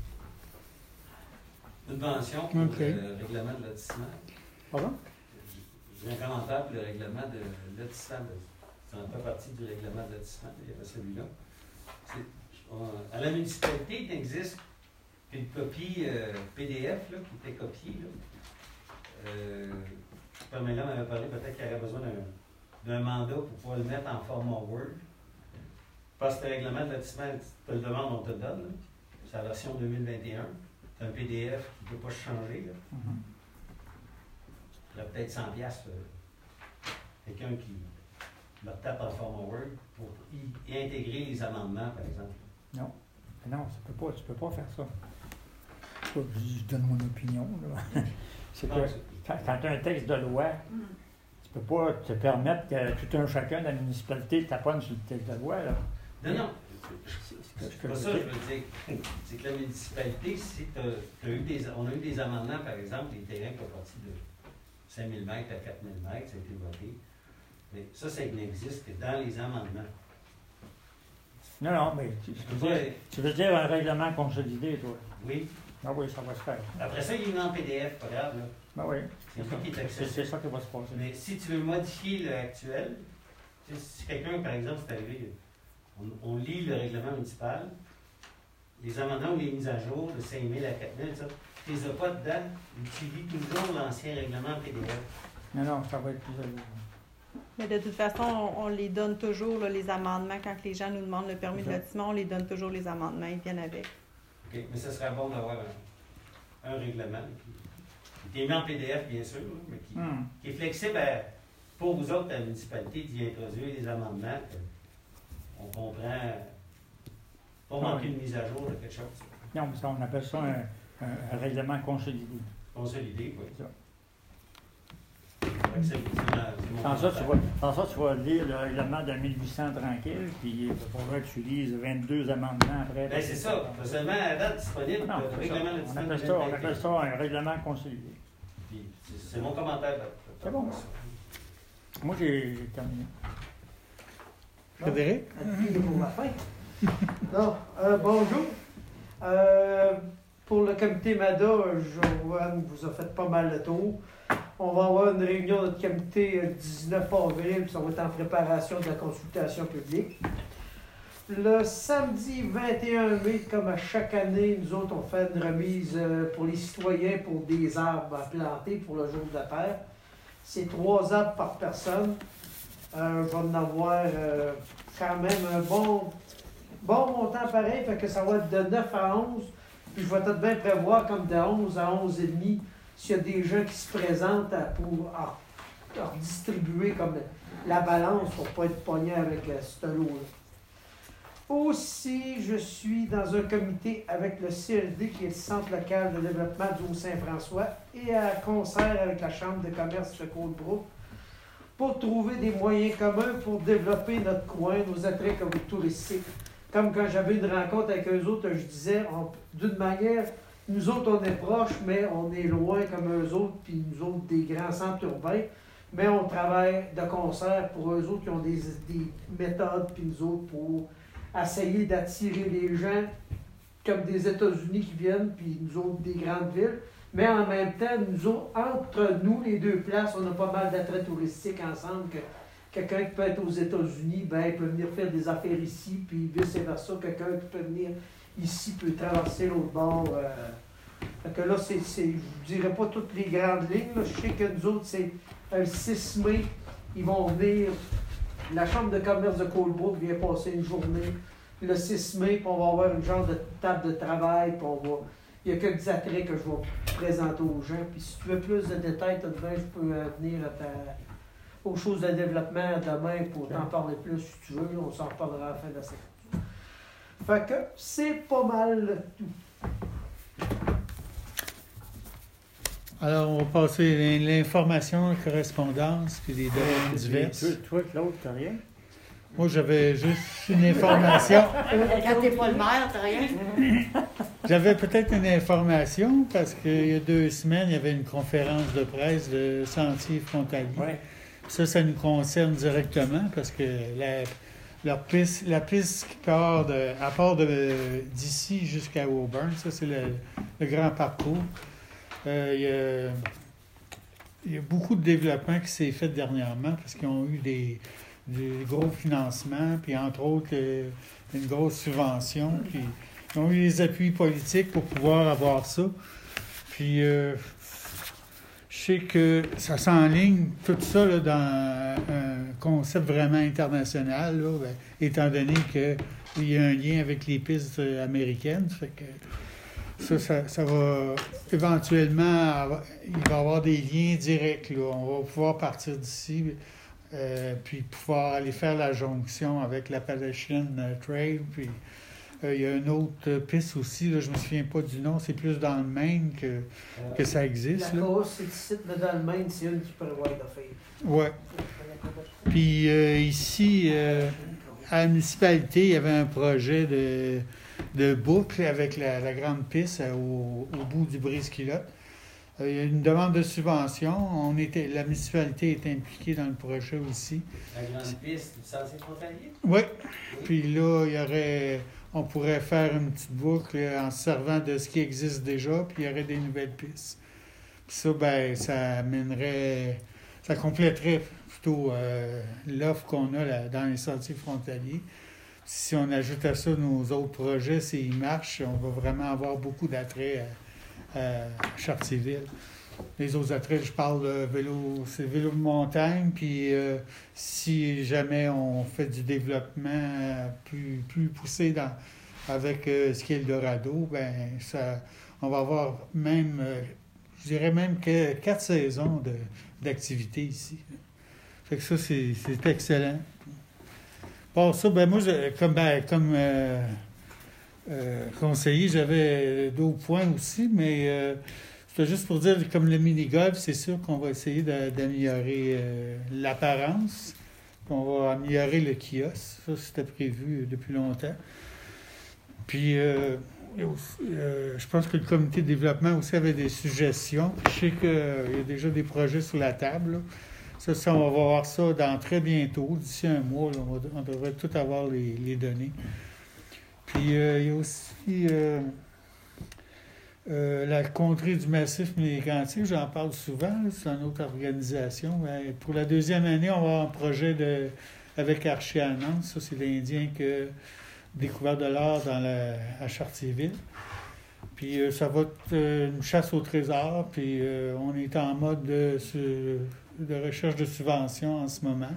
Une mention pour okay. le règlement de lotissement. Pardon? J'ai un commentaire pour le règlement de lotissement. Ça en fait partie du règlement de lotissement. Il y avait celui-là. C'est, on, à la municipalité, il existe une copie euh, P D F là, qui était copiée. Là. Euh, Pamela m'avait parlé peut-être qu'il y aurait besoin d'un, d'un mandat pour pouvoir le mettre en format Word. Parce que le règlement de lotissement, tu te le demandes, on te le donne. Là. C'est la version deux mille vingt et un. C'est un P D F qui ne peut pas changer. Là. Mm-hmm. Il y a peut-être cent piastres, euh, quelqu'un qui le tape en format Word pour y, y intégrer les amendements, par exemple. Non, non, ça peut pas, tu ne peux pas faire ça. Je, je donne mon opinion. Là. C'est non, que c'est... quand, quand tu as un texte de loi, mm. tu ne peux pas te permettre que tout un chacun de la municipalité taponne sur le texte de loi. Là. Non, non. C'est, c'est, c'est pas ça, je veux dire. C'est que la municipalité, si t'as, t'as eu des, on a eu des amendements, par exemple, des terrains qui sont partis de cinq mille mètres à quatre mille mètres, ça a été voté. Mais ça, ça n'existe que dans les amendements. Non, non, mais tu, tu, veux, dire, tu veux dire un règlement consolidé, toi? Oui. Ah oui, ça va se faire. Après ça, il est mis en P D F, pas grave. Là. Ben oui. C'est, c'est, ça. Qui est c'est, c'est ça qui va se passer. Mais si tu veux modifier l'actuel, si quelqu'un, par exemple, c'est arrivé, on, on lit le règlement municipal, les amendements ou les mises à jour de cinq mille à quatre mille, ça, tu les as pas dedans, tu lis toujours l'ancien règlement P D F. Non, non, ça va être plus à Mais de toute façon, on, on les donne toujours, là, les amendements. Quand les gens nous demandent le permis de lotissement, on les donne toujours les amendements. Ils viennent avec. OK, mais ce serait bon d'avoir un, un règlement qui, qui est mis en P D F, bien sûr, mais qui, Hmm. qui est flexible à, pour vous autres, la municipalité, d'y introduire des amendements. On comprend, pas manquer une mise à jour de quelque chose. Non, mais ça, on appelle ça un, un, un règlement consolidé. Consolidé, oui. C'est ça. C'est, c'est, c'est mon Sans ça, tu commentaire. vas, sans ça, tu vas lire le règlement de mille huit cents tranquille, puis il faudrait que tu lises vingt-deux amendements après. Ben, c'est ça. Pas seulement à date disponible, Non, le c'est règlement ça. de On appelle ça, on appelle ça un règlement consolidé. Puis, c'est, c'est mon commentaire. C'est bon. Moi, j'ai j'ai terminé. Frédéric? Appuyez pour la fin. Non, euh, bonjour. Euh, pour le comité M A D A, Joanne vous a fait pas mal le tour. On va avoir une réunion de notre comité le dix-neuf avril, puis ça va être en préparation de la consultation publique. Le samedi vingt et un mai, comme à chaque année, nous autres, on fait une remise euh, pour les citoyens pour des arbres à planter pour le jour de la Terre. C'est trois arbres par personne. Euh, je vais en avoir euh, quand même un bon, bon montant pareil, fait que ça va être de neuf à onze. Puis je vais tout de bien prévoir comme de onze à onze et demi s'il y a des gens qui se présentent à, pour à, à distribuer comme la balance pour ne pas être pogné avec euh, ce lot-là. Aussi, je suis dans un comité avec le C L D, qui est le Centre local de développement du Haut-Saint-François, et à concert avec la Chambre de commerce de Coldbrook, pour trouver des moyens communs pour développer notre coin, nos attraits touristiques. Comme quand j'avais une rencontre avec eux autres, je disais, on- d'une manière, nous autres, on est proches, mais on est loin comme eux autres, puis nous autres, des grands centres urbains, mais on travaille de concert pour eux autres qui ont des, des méthodes, puis nous autres, pour essayer d'attirer les gens comme des États-Unis qui viennent, puis nous autres, des grandes villes. Mais en même temps, nous autres, entre nous, les deux places, on a pas mal d'attraits touristiques ensemble. Que quelqu'un qui peut être aux États-Unis, ben, il peut venir faire des affaires ici, puis vice-versa. Quelqu'un qui peut venir ici peut traverser l'autre bord. Euh. Fait que là, c'est, c'est, je ne dirais pas toutes les grandes lignes. Là. Je sais que nous autres, c'est le six mai, ils vont venir. La Chambre de commerce de Coldbrook vient passer une journée le six mai, puis on va avoir une genre de table de travail, puis on va. Il y a quelques attraits que je vais présenter aux gens. Puis si tu veux plus de détails, tout de même, je peux euh, venir à ta, aux choses de développement demain pour t'en parler plus si tu veux. On s'en reparlera à la fin de la semaine. Fait que c'est pas mal tout. Alors, on va passer l'information, la correspondance, puis les demandes diverses. Toi, toi, Claude, t'as rien? Moi, j'avais juste une information. Quand t'es pas le maire, t'as rien? J'avais peut-être une information parce qu'il y a deux semaines, il y avait une conférence de presse de Sentiers frontaliers. Ouais. Ça, ça nous concerne directement parce que la, leur piste, la piste qui part de, à part de, d'ici jusqu'à Auburn, ça, c'est le, le grand parcours. Euh, il y a, il y a beaucoup de développement qui s'est fait dernièrement parce qu'ils ont eu des, des gros financements, puis entre autres, euh, une grosse subvention, puis ils ont eu les appuis politiques pour pouvoir avoir ça. Puis, euh, je sais que ça s'enligne tout ça là, dans un concept vraiment international, là, ben, étant donné qu'il y a un lien avec les pistes américaines. Fait que ça, ça, ça va éventuellement, avoir, il va y avoir des liens directs. Là. On va pouvoir partir d'ici, euh, puis pouvoir aller faire la jonction avec l'Appalachian Trail, puis Euh, il y a une autre piste aussi, là, je ne me souviens pas du nom, c'est plus dans le Maine que, que ça existe. La Là. cause, c'est ici, mais dans le Maine, c'est une qui prévoit d'affaires. Oui. Puis euh, ici, euh, à la municipalité, il y avait un projet de, de boucle avec la, la grande piste euh, au, au bout du brise-culotte. Euh, il y a une demande de subvention. On était, la municipalité est impliquée dans le projet aussi. La grande piste du Sentier frontalier? Oui. Puis là, il y aurait... On pourrait faire une petite boucle en se servant de ce qui existe déjà, puis il y aurait des nouvelles pistes. Puis ça, ben, ça amènerait, ça compléterait plutôt euh, l'offre qu'on a là, dans les sentiers frontaliers. si on ajoute à ça nos autres projets, s'ils marchent, on va vraiment avoir beaucoup d'attrait à, à Chartierville. Les autres attraits, je parle de vélo, c'est vélo de montagne, puis euh, si jamais on fait du développement plus, plus poussé dans, avec euh, ce qui est le Dorado, ben ça, on va avoir même, euh, je dirais même que quatre saisons de, d'activité ici. Fait que ça, c'est, c'est excellent. Pour ça, ben moi, je, comme, ben, comme euh, euh, conseiller, j'avais d'autres points aussi, mais euh, c'était juste pour dire, comme le mini-golf, c'est sûr qu'on va essayer de, d'améliorer euh, l'apparence, qu'on va améliorer le kiosque. Ça, c'était prévu depuis longtemps. Puis, euh, euh, je pense que le comité de développement aussi avait des suggestions. Je sais qu'il y a déjà des projets sur la table, là. Ça, ça, on va voir ça dans très bientôt, d'ici un mois, là, on, va, on devrait tout avoir les, les données. Puis, euh, il y a aussi euh, euh, la contrée du massif Mégantic, j'en parle souvent, là, c'est une autre organisation. Ben, pour la deuxième année, on va avoir un projet de, avec Archie à Nantes. Ça, c'est l'Indien qui a découvert de l'or dans la, à Chartierville. Puis, euh, ça va être euh, une chasse au trésor, puis euh, on est en mode de... de de recherche de subventions en ce moment.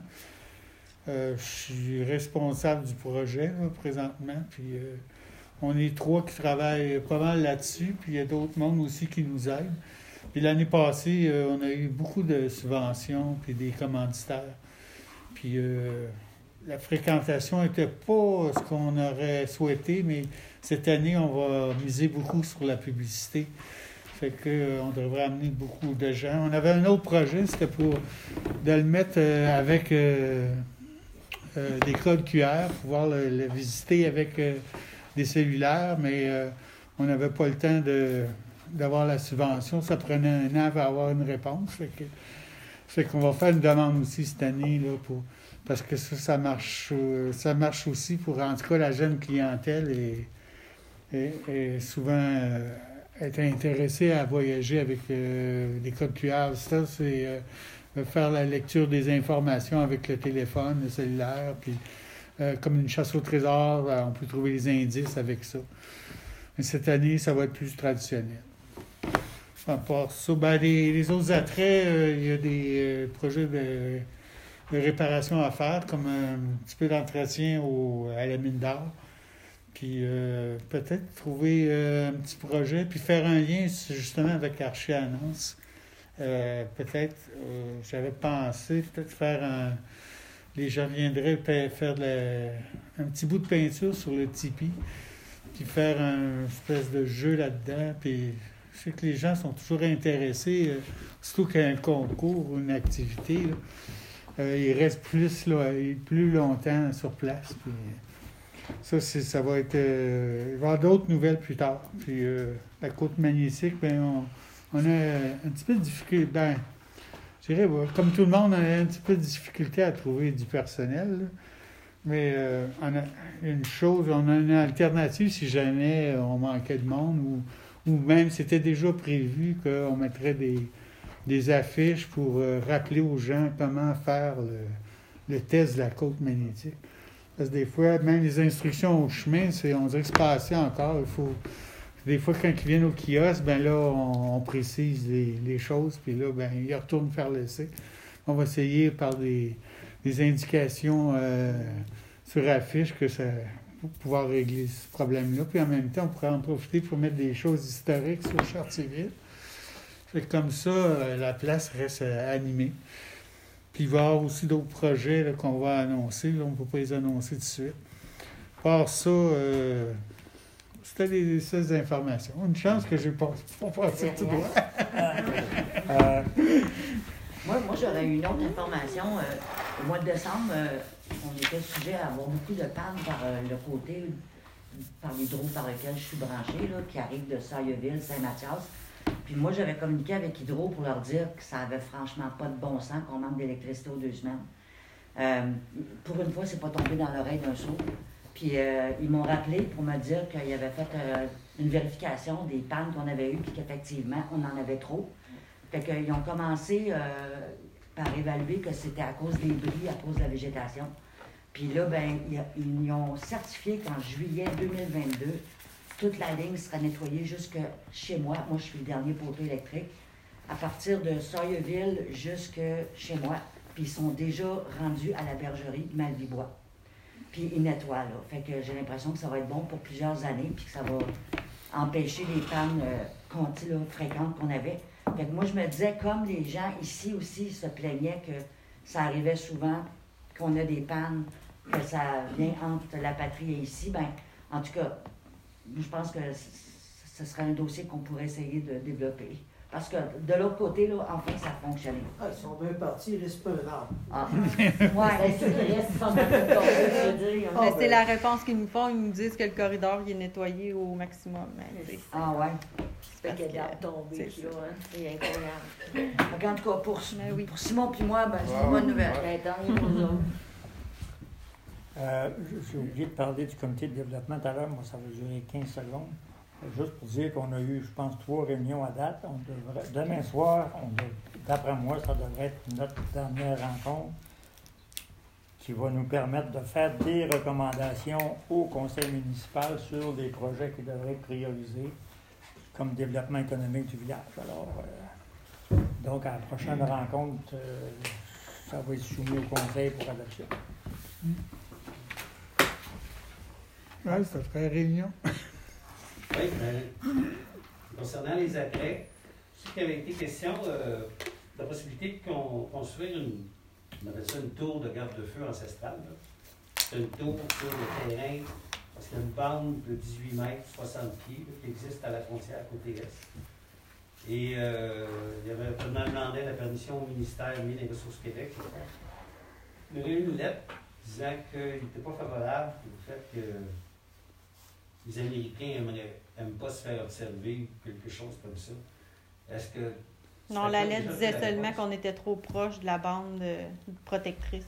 Euh, je suis responsable du projet là, présentement, puis euh, on est trois qui travaillent pas mal là-dessus, puis il y a d'autres mondes aussi qui nous aident. Puis l'année passée, euh, on a eu beaucoup de subventions, puis des commanditaires. Puis euh, la fréquentation n'était pas ce qu'on aurait souhaité, mais cette année, on va miser beaucoup sur la publicité. Fait qu'on euh, devrait amener beaucoup de gens. On avait un autre projet, c'était pour de le mettre euh, avec euh, euh, des codes Q R, pouvoir le, le visiter avec euh, des cellulaires, mais euh, on n'avait pas le temps de, d'avoir la subvention. Ça prenait un an pour avoir une réponse. Fait que, fait qu'on va faire une demande aussi cette année, là, pour, parce que ça, ça marche, euh, ça marche aussi pour, en tout cas, la jeune clientèle et, et, et souvent... Euh, être intéressé à voyager avec euh, des codes Q R. Ça, c'est euh, faire la lecture des informations avec le téléphone, le cellulaire, puis euh, comme une chasse au trésor, on peut trouver les indices avec ça. Mais cette année, ça va être plus traditionnel. À part ça, ben, les, les autres attraits, euh, il y a des euh, projets de, de réparation à faire, comme un petit peu d'entretien au, à la mine d'or. Puis euh, peut-être trouver euh, un petit projet, puis faire un lien justement avec Archie Annonce. Euh, peut-être, euh, j'avais pensé, peut-être faire un... Les gens viendraient faire de la, un petit bout de peinture sur le Tipeee, puis faire un espèce de jeu là-dedans. Puis je sais que les gens sont toujours intéressés, euh, surtout qu'il y a un concours ou une activité. Là, euh, ils restent plus, là, plus longtemps sur place. Puis, ça, c'est, ça va être... Euh, il va y avoir d'autres nouvelles plus tard. Puis euh, la côte magnétique, bien, on, on a un petit peu de difficulté. Ben, je dirais, ouais, comme tout le monde, on a un petit peu de difficulté à trouver du personnel. Là. Mais euh, on a une chose, on a une alternative si jamais on manquait de monde ou, ou même c'était déjà prévu qu'on mettrait des, des affiches pour euh, rappeler aux gens comment faire le, le test de la côte magnétique. Parce que des fois, même les instructions au chemin, c'est, on dirait que c'est pas assez encore. Il faut, des fois, quand ils viennent au kiosque, ben là, on, on précise les, les choses, puis là, ben, ils retournent faire l'essai. On va essayer par des, des indications euh, sur affiche que ça, pour pouvoir régler ce problème-là. Puis en même temps, on pourrait en profiter pour mettre des choses historiques sur Chartierville. Fait que comme ça, euh, la place reste euh, animée. Puis il va y avoir aussi d'autres projets là, qu'on va annoncer. Là, on ne peut pas les annoncer tout de suite. Par ça, euh, c'était les seules informations. Une chance que je n'ai pas, pas passé tout droit. euh, moi, moi j'aurais une autre information. Euh, au mois de décembre, euh, on était sujet à avoir beaucoup de pannes par euh, le côté, par l'hydro par lequel je suis branché, là, qui arrive de Sailleville, Saint-Mathias. Puis moi, j'avais communiqué avec Hydro pour leur dire que ça avait franchement pas de bon sens qu'on manque d'électricité aux deux semaines. Euh, pour une fois, c'est pas tombé dans l'oreille d'un sourd. Puis euh, ils m'ont rappelé pour me dire qu'ils avaient fait euh, une vérification des pannes qu'on avait eues, puis qu'effectivement, on en avait trop. Fait qu'ils ont commencé euh, par évaluer que c'était à cause des bris, à cause de la végétation. Puis là, ben, ils, ils ont certifié qu'en juillet deux mille vingt-deux, toute la ligne sera nettoyée jusque chez moi. Moi, je suis le dernier poteau électrique. À partir de Sawyerville jusque chez moi. Puis ils sont déjà rendus à la bergerie de Malvibois. Puis ils nettoient, là. Fait que j'ai l'impression que ça va être bon pour plusieurs années, puis que ça va empêcher les pannes euh, conti- là, fréquentes qu'on avait. Fait que moi, je me disais, comme les gens ici aussi se plaignaient que ça arrivait souvent, qu'on a des pannes, que ça vient entre la patrie et ici, ben, en tout cas, je pense que ce serait un dossier qu'on pourrait essayer de développer. Parce que de l'autre côté, là, enfin, ça a fonctionné. Ah, ils sont bien partis, il reste pas un arbre. Ah. Ben, Ouais. c'est qu'il reste pas mal de temps, je veux dire. Ah, Mais ben. c'est la réponse qu'ils nous font. Ils nous disent que le corridor il est nettoyé au maximum. Mais, tu sais, Ah ouais. C'est pas qu'il y a de l'arbre tombé, c'est puis ça. là, hein. C'est incroyable. Donc, en tout cas, pour, Mais oui. pour Simon puis moi, ben, c'est une Wow. bonne nouvelle. Ben, tant mieux pour nous autres. Euh, J'ai oublié de parler du comité de développement tout à l'heure, moi ça va durer quinze secondes. Juste pour dire qu'on a eu, je pense, trois réunions à date. On devrait, demain soir, on dev- d'après moi, ça devrait être notre dernière rencontre qui va nous permettre de faire des recommandations au conseil municipal sur les projets qui devraient être priorisés comme développement économique du village. Alors, euh, donc, à la prochaine rencontre, euh, ça va être soumis au conseil pour adoption. Oui, ça ferait réunion. Oui, ben, concernant les attraits, ce qui avait été question euh, de la possibilité de con- construire une, on appelle ça une tour de garde-feu ancestrale. là. C'est une tour sur le terrain, parce qu'il y a une bande de dix-huit mètres, soixante pieds, là, qui existe à la frontière côté est. Et euh, il y avait vraiment demandé la permission au ministère des Mines et Ressources Québec. Il y avait eu une lettre disant qu'il n'était pas favorable au fait que les Américains aimeraient, aiment pas se faire observer ou quelque chose comme ça. Est-ce que... Non, c'est la pas lettre déjà disait fait la seulement réponse? qu'on était trop proche de la bande euh, protectrice.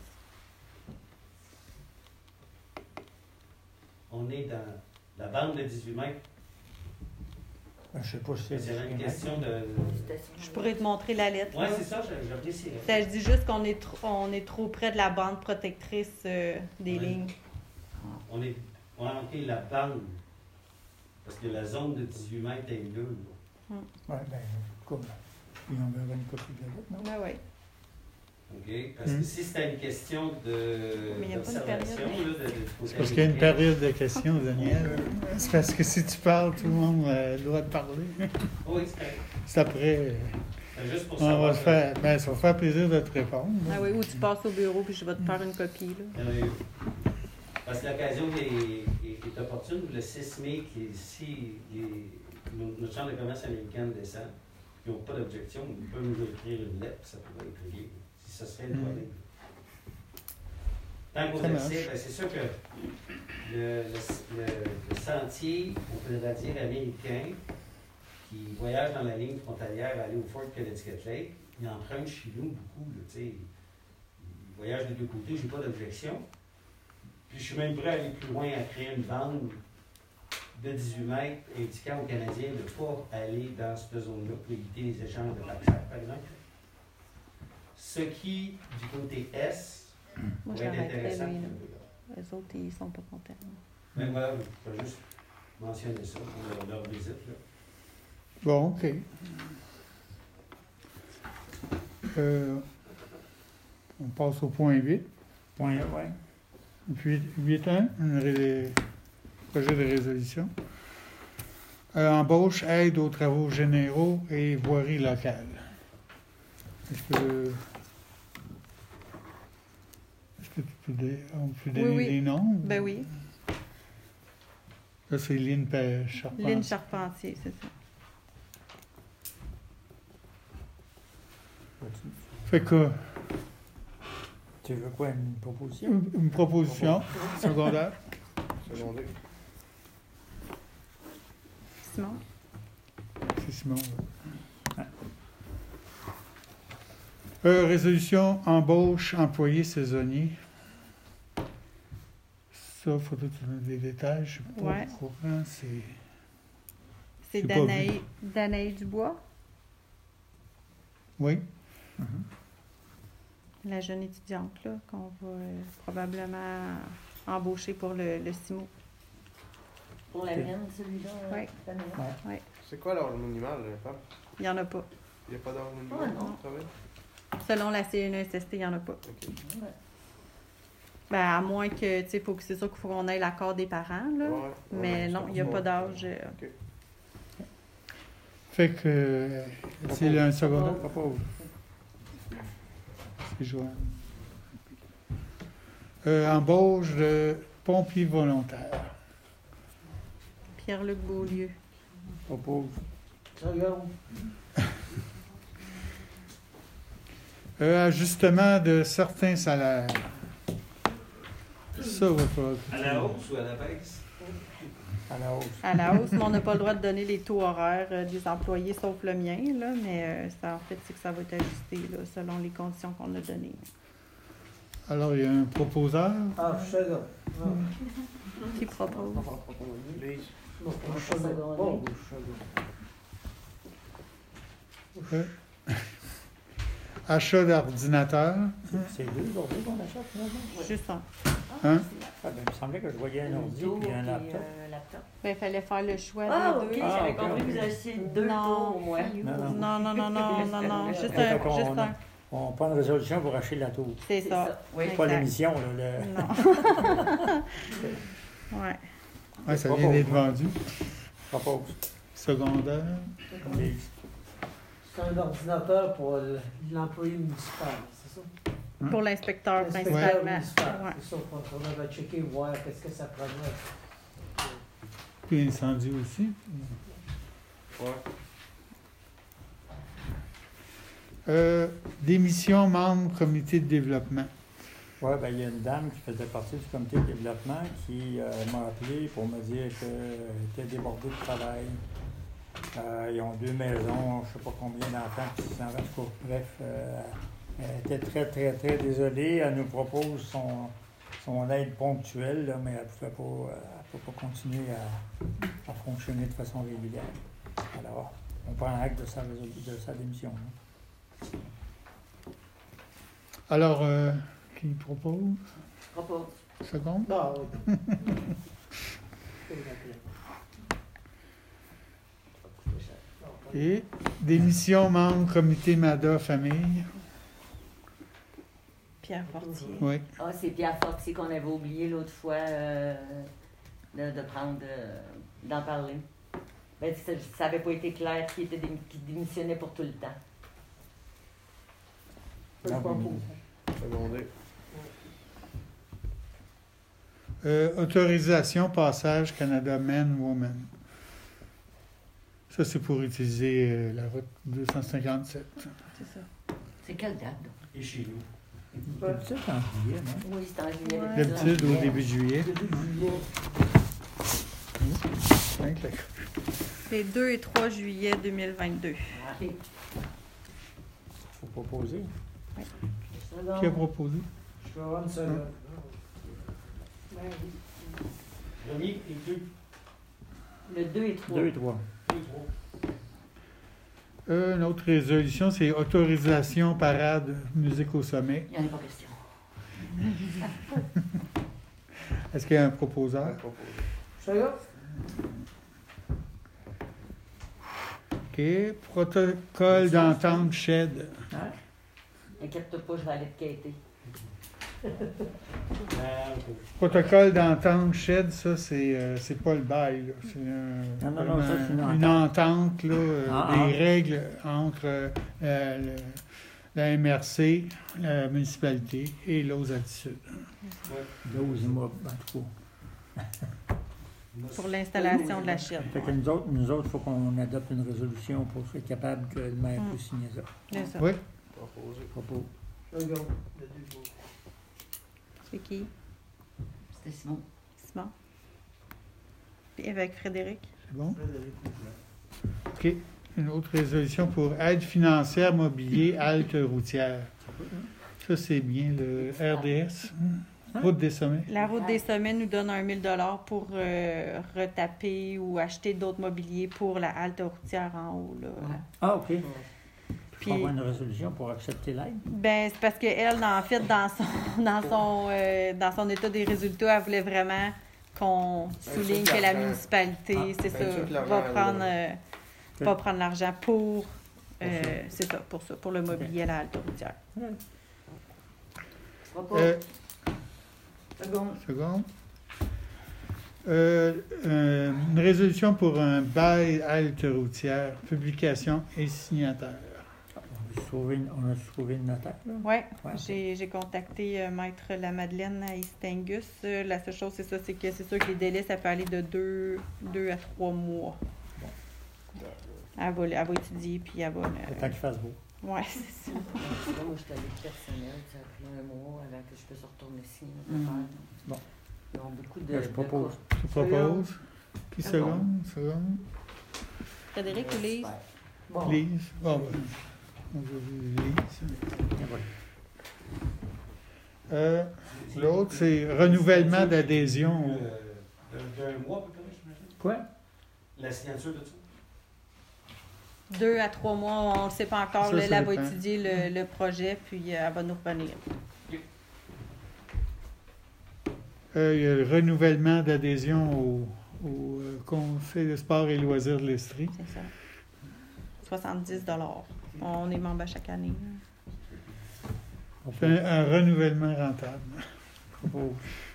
On est dans la bande de dix-huit mètres. Ben, je ne sais pas si c'est C'est une question de... Je pourrais te montrer la lettre. Oui, là. c'est ça, j'ai j'ai apprécié. Ça, je dis juste qu'on est, trop- on est trop près de la bande protectrice euh, des Ouais. lignes. On est... On a manqué la bande. Parce que la zone de dix-huit mètres est là. là. Oui, bien, comme ils ont besoin d'une copie de la lettre, non? Ben oui. OK? Parce que Mm. si c'était une question de Mais il y a pas une d'observation, période. là, de, de C'est parce qu'il y a une période de questions, Daniel. C'est parce que si tu parles, tout le monde a le droit de parler. Oui, c'est correct. C'est après, euh, C'est juste pour on savoir. va se faire, ben, ça va faire plaisir de te répondre. Ah oui, ou tu passes au bureau puis je vais te faire une copie. Là. Euh, Parce que l'occasion est, est, est opportune. Le six mai, qui, si les, nos- notre chambre de commerce américaine descend, ils n'ont pas d'objection, ils peuvent nous écrire une lettre, puis ça pourrait être lié. Si ça serait le Mm. problème. Tant qu'on Ça marche. accès, ben, c'est sûr que le, le, le- le sentier, on pourrait dire américain, qui voyage dans la ligne frontalière aller au Fort Connecticut Lake, il emprunte chez nous beaucoup. Là, tu sais. Il voyage des deux côtés, j'ai pas d'objection. Puis je suis même prêt à aller plus loin, à créer une bande de dix-huit mètres indiquant aux Canadiens de ne pas aller dans cette zone-là pour éviter les échanges de vaccins, par exemple. Ce qui, du côté Est, Moi, pourrait être j'arrêterais intéressant. lui. Là. Les autres, ils sont pas contents. Mais voilà, je vais juste mentionner ça pour leur, leur visite. Là. Bon, OK. Euh, on passe au point huit. Point, ouais. Puis huit un, un ré- projet de résolution. Euh, embauche, aide aux travaux généraux et voirie locale. Est-ce que, est-ce que tu peux, dé- on peut donner Oui, oui. des noms? Ben oui. Là, c'est Lynn Pe- Charpentier. Lynn Charpentier, c'est ça. Fait que, Tu veux quoi, une proposition? une, une proposition secondaire. Secondaire. Simon? C'est Simon. là. Euh, résolution embauche employé saisonnier. Ça, il faudrait que tu donnes des détails. Je ne suis pas Ouais. au courant. C'est... C'est J'ai pas Danaï, Danaï Dubois. Oui. Mhm. la jeune étudiante là, qu'on va euh, probablement embaucher pour le, le C I M O. Pour la mienne, celui-là? Oui. euh, la mienne? Ouais. C'est quoi l'âge minimal, là, Pam? Il n'y en a pas. Il n'y a pas d'âge minimal? Ah, non. Ça va? Selon la C N E S S T, il n'y en a pas. OK. Ouais. Ben, à moins que, tu sais, faut que c'est sûr qu'il faut qu'on ait l'accord des parents, là. Ouais, Mais ouais, non, c'est il n'y a bon. pas d'âge. euh, OK. Fait que euh, c'est un secondaire. Propose. C'est joint. Euh, embauche de pompier volontaire. Pierre-Luc Beaulieu. Propose. Second. Euh, ajustement de certains salaires. Ça va pas. À la hausse ou à la baisse? À la hausse. À la hausse, mais on n'a pas le droit de donner les taux horaires euh, des employés, sauf le mien, là. Mais euh, ça, en fait, c'est que ça va être ajusté, là, selon les conditions qu'on a données. Alors, il y a un proposeur. Ah, second. Ah. Qui propose? Lise. Non, On second. va seconder. Bon, second. Ouais. Achat d'ordinateur. C'est deux aujourd'hui qu'on achète, finalement? Juste un. Hein? Ah, ben, il me semblait que je voyais un ordi tour et un puis, laptop. euh, laptop. Ben, il fallait faire le choix Ah, des ok, deux. Ah, j'avais ok, compris que ok. vous achetiez deux Non. tours au moins. Non, non. Non, non, non, non, non, non. Juste Fait un. qu'on- Juste un. On prend une résolution pour acheter la tour. C'est C'est ça. ça. Oui. Exact. Pas l'émission, là. Le... Non. Ouais. Ouais, ça vient d'être vendu. Propose. Secondaire. Lise. C'est un ordinateur pour l- l'employé municipal, c'est ça? Pour l'inspecteur, L'inspecteur principalement. municipal, Ouais. c'est ça. On on va checker, voir qu'est-ce que ça prenait. Puis incendie aussi. Ouais. Euh, démission membre comité de développement. Oui, ben, il y a une dame qui faisait partie du comité de développement qui euh, m'a appelé pour me dire qu'elle était débordée de travail. Euh, ils ont deux maisons, je ne sais pas combien d'enfants, puis six enfants. En tout cas, bref, euh, elle était très, très, très désolée. Elle nous propose son, son aide ponctuelle, là, mais elle ne pouvait pas, euh, elle peut pas continuer à, à fonctionner de façon régulière. Alors, on prend acte de sa, résolu- de sa démission. Là. Alors, euh, qui propose? Propose. Seconde? Non, oui. Et démission membre comité MADA famille. Pierre Fortier. Oui. Ah, c'est Pierre Fortier qu'on avait oublié l'autre fois euh, de, de prendre, euh, d'en parler. Ben, ça n'avait pas été clair qu'il était dé- qu'il démissionnait pour tout le temps. Je propose. Secondaire. Euh, autorisation passage Canada Men Woman. Ça, c'est pour utiliser euh, la route deux cent cinquante-sept. C'est ça. C'est quelle date, donc? Et chez nous. C'est en juillet, non? Oui, c'est en juillet. Ouais. D'habitude, au début de juillet. Début de juillet. Hein, que la- C'est deux et trois juillet deux mille vingt-deux. Ok. Il faut proposer. Second. Qui a proposé? Je vais avoir une seconde. Premier et deux. Le deux et trois. Deux et trois. Deux, trois. Euh, une autre résolution, c'est autorisation parade musique au sommet. Il n'y en a pas question. Est-ce qu'il y a un proposeur? Proposé. Second. OK. Protocole d'entente S H E D. Inquiète-toi pas, je vais aller te quêter. Ah, ok. Protocole d'entente S H E D, ça, c'est euh, c'est pas le bail. là. C'est un- Non, non, non, ça, c'est une une entente, là, euh, Ah, des ah. règles entre euh, le- la M R C, la municipalité et l'O S A D Sud. douze immeubles, en tout cas. Pour l'installation de la chaîne. Fait que nous autres, nous autres, il faut qu'on adopte une résolution pour être capable que le maire Mm. puisse signer ça. C'est ça. Oui. Proposé. Propos. Second. Le deux jours. C'est qui? C'était Simon. Simon. Puis avec Frédéric. C'est bon? Frédéric. OK. Une autre résolution pour aide financière mobilier halte routière. Ça, c'est bien le R D S, hein? Route des sommets. La route des sommets nous donne un mille dollars pour euh, retaper ou acheter d'autres mobiliers pour la halte routière en haut. Là. Ouais. Ah, OK. Puis, avoir une résolution pour accepter l'aide? ben, c'est parce qu'elle, en fait, dans son, dans, son, euh, dans son état des résultats, elle voulait vraiment qu'on souligne que la municipalité, Ah, c'est ben, ça, sûr que l'argent, va elle prendre, va- euh, Ok. va prendre l'argent pour, euh, ça. c'est ça, pour ça, pour le mobilier à la halte routière. Propos. Euh, Seconde. seconde. Euh, euh, une résolution pour un bail halte routière, publication et signataire. On a trouvé une, on a trouvé une notaire, là? Oui, Ouais. j'ai, j'ai contacté euh, Maître La Madeleine à East Angus. Euh, la seule chose, c'est ça, c'est que c'est sûr que les délais, ça peut aller de deux, deux à trois mois. Elle va, elle va étudier, puis elle va... Le Euh, temps qu'il fasse beau. ouais, c'est ça. Là, moi, j'étais allée personnel, ça a pris un mois avant que je puisse retourner signer notre Mhm. affaire. Bon. Ils ont beaucoup de. Là, je de propose. cas. Tu proposes? Qui Ah seconde? Seconde? Frédéric ou Lise? Super. Bon. Lise? Bon, ben, on va dire Lise. Et voilà. Euh, L'autre, c'est renouvellement d'adhésion. au- Euh, D'un mois, à peu près, j'imagine. Quoi? La signature de ça. Deux à trois mois, on ne le sait pas encore. Ça, Là, ça elle va dépend. étudier le, le projet, puis euh, elle va nous revenir. Euh, il y a le renouvellement d'adhésion au, au euh, Conseil de sport et loisirs de l'Estrie. C'est ça. soixante-dix dollars. On est membre à chaque année. On fait un, un renouvellement rentable. Propose.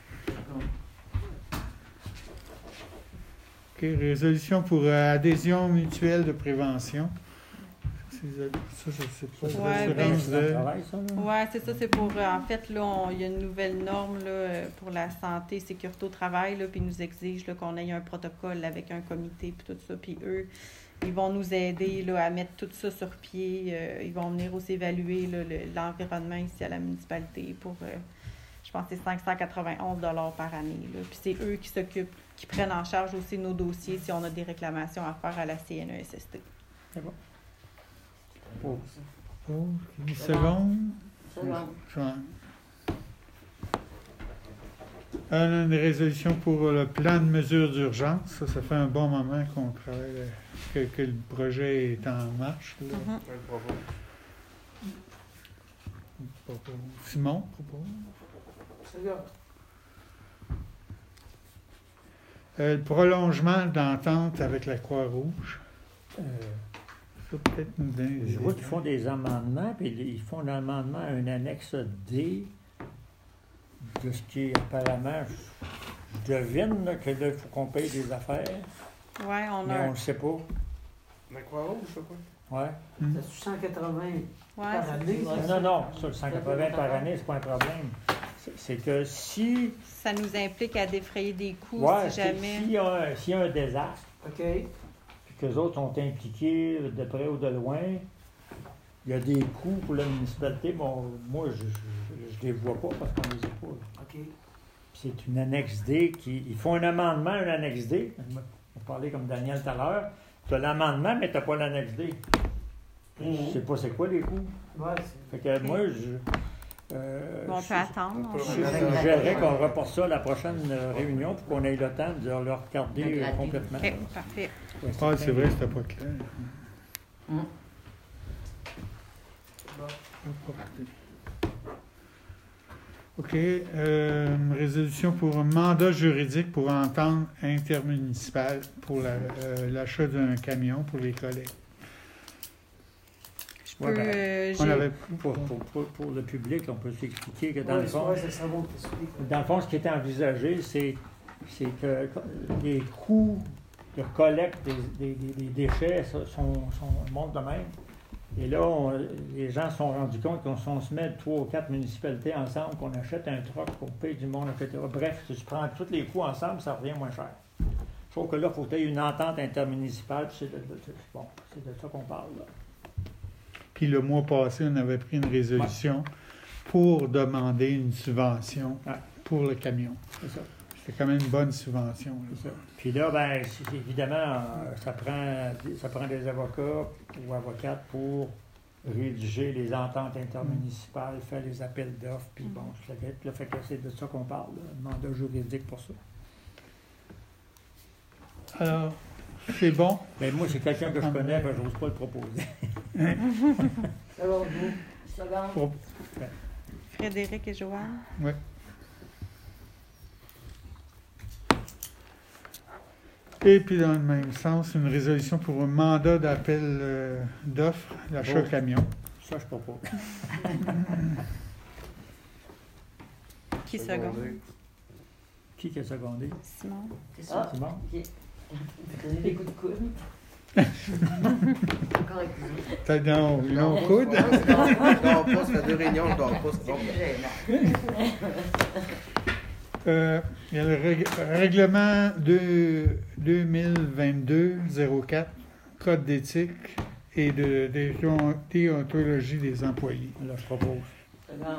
OK, résolution pour euh, adhésion mutuelle de prévention. C'est- Ça, ça c'est pas Ouais, l'assurance ben, C'est dans le de... travail, ça, là? Oui, c'est ça. C'est pour. euh, en fait, là, on- il y a une nouvelle norme là, euh, pour la santé et sécurité au travail, là, puis ils nous exigent là, qu'on ait un protocole avec un comité, puis tout ça. Puis eux, ils vont nous aider là, à mettre tout ça sur pied. Euh, ils vont venir aussi évaluer là, le- l'environnement ici à la municipalité pour, euh, je pense que c'est cinq cent quatre-vingt-onze dollars par année. Là. Puis c'est eux qui s'occupent, qui prennent en charge aussi nos dossiers si on a des réclamations à faire à la C N E S S T. C'est bon. Propose. Oh, une seconde. Seconde. Ouais. On a une résolution pour le plan de mesures d'urgence. Ça, ça fait un bon moment qu'on travaille, euh, que, que le projet est en marche. Là. Mhm. Je le propose. Propose. Simon propose. Seconde. Euh, le prolongement d'entente avec la Croix-Rouge. Euh, Ça peut-être nous donner des Je vois qu'ils idées. font des amendements, puis ils font un amendement à un annexe D de ce qui est apparemment, je devine là, que là, il faut qu'on paye des affaires, Oui, on mais a. on un- ne sait pas. La Croix-Rouge, c'est quoi? Ouais. Hmm. C'est cent quatre-vingts Ouais, par c'est- année. Non, non, non, ça, le cent quatre-vingts par année, c'est pas un problème. C'est- C'est que si, ça nous implique à défrayer des coûts ouais, si si- jamais. s'il y, a un- s'il y a un désastre, OK. puis qu'eux autres sont impliqués de près ou de loin, il y a des coûts pour la municipalité. Bon, moi, je ne les vois pas parce qu'on ne les a pas. là. OK. C'est une annexe D qui. Ils font un amendement, une annexe D. On parlait comme Daniel tout à l'heure. Tu as l'amendement, mais tu n'as pas l'annexe D. Je ne sais pas c'est quoi les coûts. Ouais, c'est... Fait que moi, je. euh, Bon, on je- peut attendre. on peut- on je peut- suggérerais qu'on reporte ça à la prochaine euh, réunion pour qu'on ait le temps de le regarder De euh, gratter. complètement. OK, parfait. Ouais, Ah, c'est vrai, c'était pas clair. Hum. OK. Euh, une résolution pour un mandat juridique pour entente intermunicipale pour la- euh, l'achat d'un camion pour les collègues. Je Ouais, peux, ben, euh, On j'ai- avait... Pour, pour, pour, pour le public, on peut s'expliquer que dans Ouais, le fond, ouais, ça serait bon de t'expliquer. dans le fond, ce qui est envisagé, c'est, c'est que les coûts de collecte des, des- des- des déchets sont, sont, montent de même. Et là, on- les gens se sont rendus compte qu'on si on se met trois ou quatre municipalités ensemble, qu'on achète un truck, qu'on paye du monde, et cetera. Bref, si tu prends tous les coûts ensemble, ça revient moins cher. Sauf que là, il faut qu'il y ait une entente intermunicipale, puis c'est de, de- de- bon, c'est de ça qu'on parle. Là. Puis le mois passé, on avait pris une résolution pour demander une subvention Ouais. pour le camion. C'est ça. C'est quand même une bonne subvention. là. C'est ça. Puis là, ben, c'est- évidemment, euh, ça prend, ça prend des avocats ou avocates pour rédiger les ententes intermunicipales, faire les appels d'offres, puis bon, je le là, fait que c'est de ça qu'on parle, là, un mandat juridique pour ça. Alors, c'est bon. Mais moi, c'est quelqu'un que je connais, ben, j'ose pas le proposer. Alors, vous. Seconde. Pour- Frédéric et Joanne. Oui. Et puis, dans le même sens, une résolution pour un mandat d'appel euh, d'offres, l'achat Oh. camion. Ça, je propose. Qui seconde? Qui qui a secondé? Simon. C'est ça. Ah. C'est bon? Ok. Donner des coups de coude. Encore avec vous. T'as dans long coude. Je dors pas, ça fait deux réunions, je dors pas, c'est bon. C'est gênant. Euh, il y a le règ- règlement deux- deux mille vingt-deux zéro quatre, code d'éthique et de, de déontologie des employés. Là, je propose. Seconde.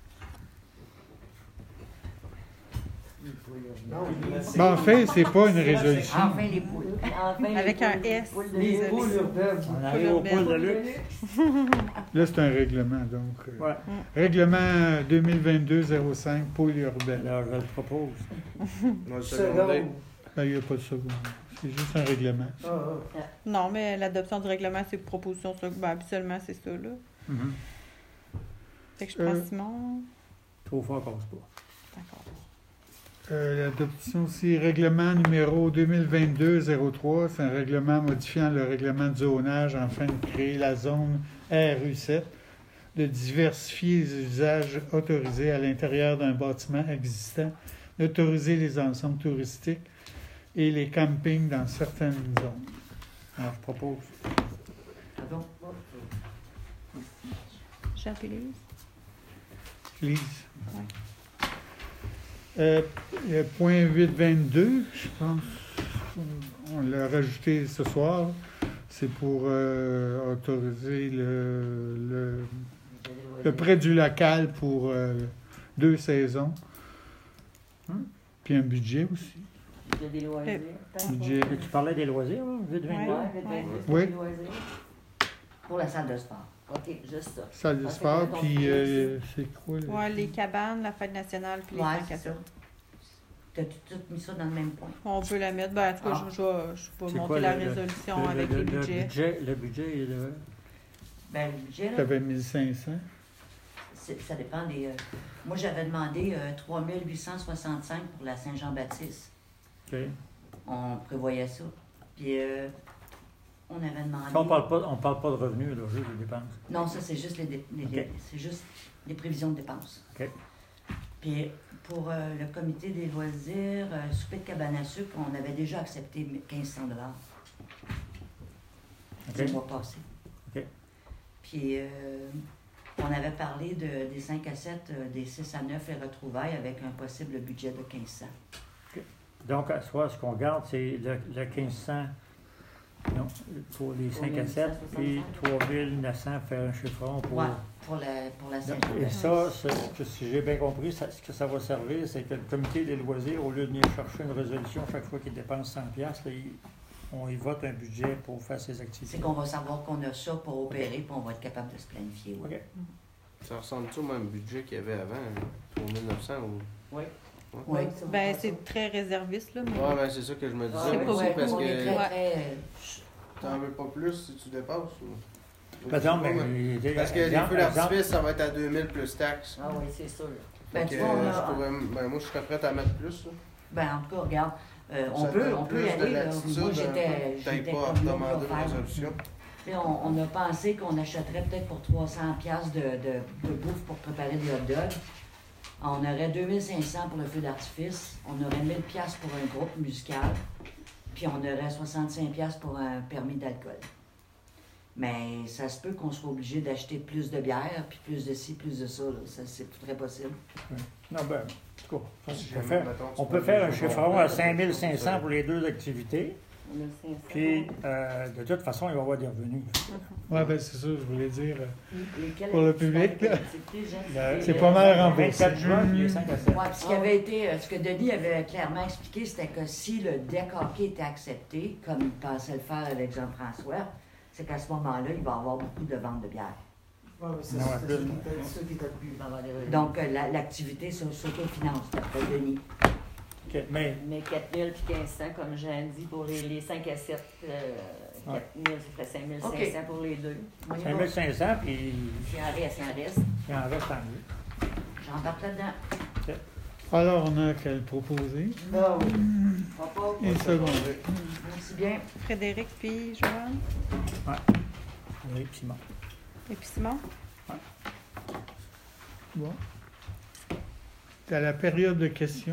Non, Ben, en fait, c'est pas une résolution. Enfin, les poules. Enfin, les Avec un poules- S. poules de les luxe. poules urbaines. On arrive au poil de luxe. Là, c'est un règlement, donc. euh, Ouais. Règlement deux mille vingt-deux zéro cinq, pôle urbain. Alors, je le propose. Moi, le secondé. Seconde. Ben, il n'y a pas de second. C'est juste un règlement. Ah, ah. Non, mais l'adoption du règlement, c'est proposition seconde. Ben, habituellement, c'est ça, là. Mhm. Fait que je prends Euh. Simon. Trop fort, cause pas. D'accord. Euh, L'adoption aussi, règlement numéro deux mille vingt-deux zéro trois, c'est un règlement modifiant le règlement de zonage afin de créer la zone R U sept, de diversifier les usages autorisés à l'intérieur d'un bâtiment existant, d'autoriser les ensembles touristiques et les campings dans certaines zones. Alors, je propose. Pardon? J'appelle. Lise. Ouais. Euh, le point huit vingt-deux, je pense, on l'a rajouté ce soir, c'est pour euh, autoriser le, le, le prêt du local pour euh, deux saisons. Hein? Puis un budget aussi. Il y a des loisirs. Budget. Et tu parlais des loisirs, là, huit vingt-deux? Ouais. Ouais, Ouais. Oui. des loisirs. Pour la salle de sport. OK, juste ça. Salle de Ah, sport, c'est puis donc- euh, c'est quoi? le- Ouais, les cabanes, la fête nationale, puis les Ouais, cinq c'est à ça. sept. T'as-tu tout mis ça dans le même point? On peut la mettre. Ben, en tout cas, Ah. je, je vais, je vais C'est monter quoi la le- le- résolution Le- avec le, les le budgets. budget. Le budget est de... Ben, le budget, là, T'avais mille cinq cents. c'est- ça dépend des... euh, moi, j'avais demandé euh, trois mille huit cent soixante-cinq pour la Saint-Jean-Baptiste. OK. On prévoyait ça. Puis, euh, on avait demandé... On parle pas, on parle pas de revenus, là, juste des dépenses. Non, ça, c'est juste les, dé- les- Ok. les- c'est juste les prévisions de dépenses. OK. Puis, pour euh, le comité des loisirs, euh, souper de cabane à sucre, on avait déjà accepté quinze cents dollars OK. le mois passé. OK. Puis, euh, on avait parlé de, des cinq à sept, euh, des six à neuf, les retrouvailles, avec un possible budget de quinze cents. Donc, à soi, ce qu'on garde, c'est le, le quinze cents non, pour les cinq à sept, puis trois mille neuf cents faire un chiffron pour... Ouais, pour la, pour la Et Saint-Jean-Baptiste. ça, c'est- que si j'ai bien compris, ça- ce que ça va servir, c'est que le comité des loisirs, au lieu de venir chercher une résolution chaque fois qu'il dépense cent piastres, là, il- on y vote un budget pour faire ses activités. C'est qu'on va savoir qu'on a ça pour opérer, puis on va être capable de se planifier. Oui. OK. Ça ressemble-tu au même budget qu'il y avait avant, hein? trois mille neuf cents ou... Oui. Ouais. Oui. Ben, c'est très réserviste, là. Mais... Ouais, ben c'est ça que je me disais, Ah, moi pas aussi, beaucoup, parce on est que très, Ouais. très, euh, t'en veux pas plus si tu dépasses ou... Par exemple, Ouais. ben, il- Parce que les exemple- feux exemple- d'artifice, ça va être à deux mille plus taxes. Ah oui, c'est sûr. Ben, Fait tu que, vois, on euh, a- je pourrais, ben, moi, je serais prête à mettre plus. là. Ben, en tout cas, regarde, euh, on Ça peut, donne on peut plus y de aller. Là. latitude, Moi, un j'étais peu. T'ailles j'étais pas à comme l'autre demander pour une faire. résolution. Puis on, on a pensé qu'on achèterait peut-être pour trois cents piastres de, de, de bouffe pour préparer des hot dogs. On aurait deux mille cinq cents pour le feu d'artifice. On aurait mille piastres pour un groupe musical. Puis on aurait soixante-cinq piastres pour un permis d'alcool. Mais ça se peut qu'on soit obligé d'acheter plus de bière, puis plus de ci, plus de ça. Là. Ça c'est très possible. Non, ben, en tout cas, on Si peut jamais, faire, mettons, tu on peut prends faire un des jours chiffron complets, à cinq mille cinq ça- cents pour les deux activités. mille cinq cents. Puis, euh, de toute façon, il va y avoir des revenus. Ouais, ben c'est ça, je voulais dire. euh, Lesquels Pour le activités public, là. activités, Jean? Le- C'est le- pas mal le remboursé. vingt-quatre juin, puis les cinq à sept. Ouais, puis ce qui avait été, euh, ce que Denis avait clairement expliqué, c'était que si le deck hockey était accepté, comme il pensait le faire avec Jean-François, c'est qu'à ce moment-là, il va y avoir beaucoup de ventes de bière. Ouais, mais c'est Non, ça, en c'est plus, ça qui était- ça qui était le but. Donc, euh, la- l'activité s'autofinance, d'après Denis. OK, mais Mais quatre mille puis quinze cents, comme j'ai dit, pour les, les cinq à sept, euh, quatre mille, ça ferait cinq mille cinq cents OK. pour les deux. On y cinq va. mille cinq cents, puis S'il en reste, il en reste. il en reste tant mieux. J'embarque là-dedans. Alors, on a qu'à le proposer. Ah oui. Papa, Une seconde. Merci bien. Frédéric puis Joanne. Oui, puis bon. Et puis Simon. Bon. C'est à la période de questions.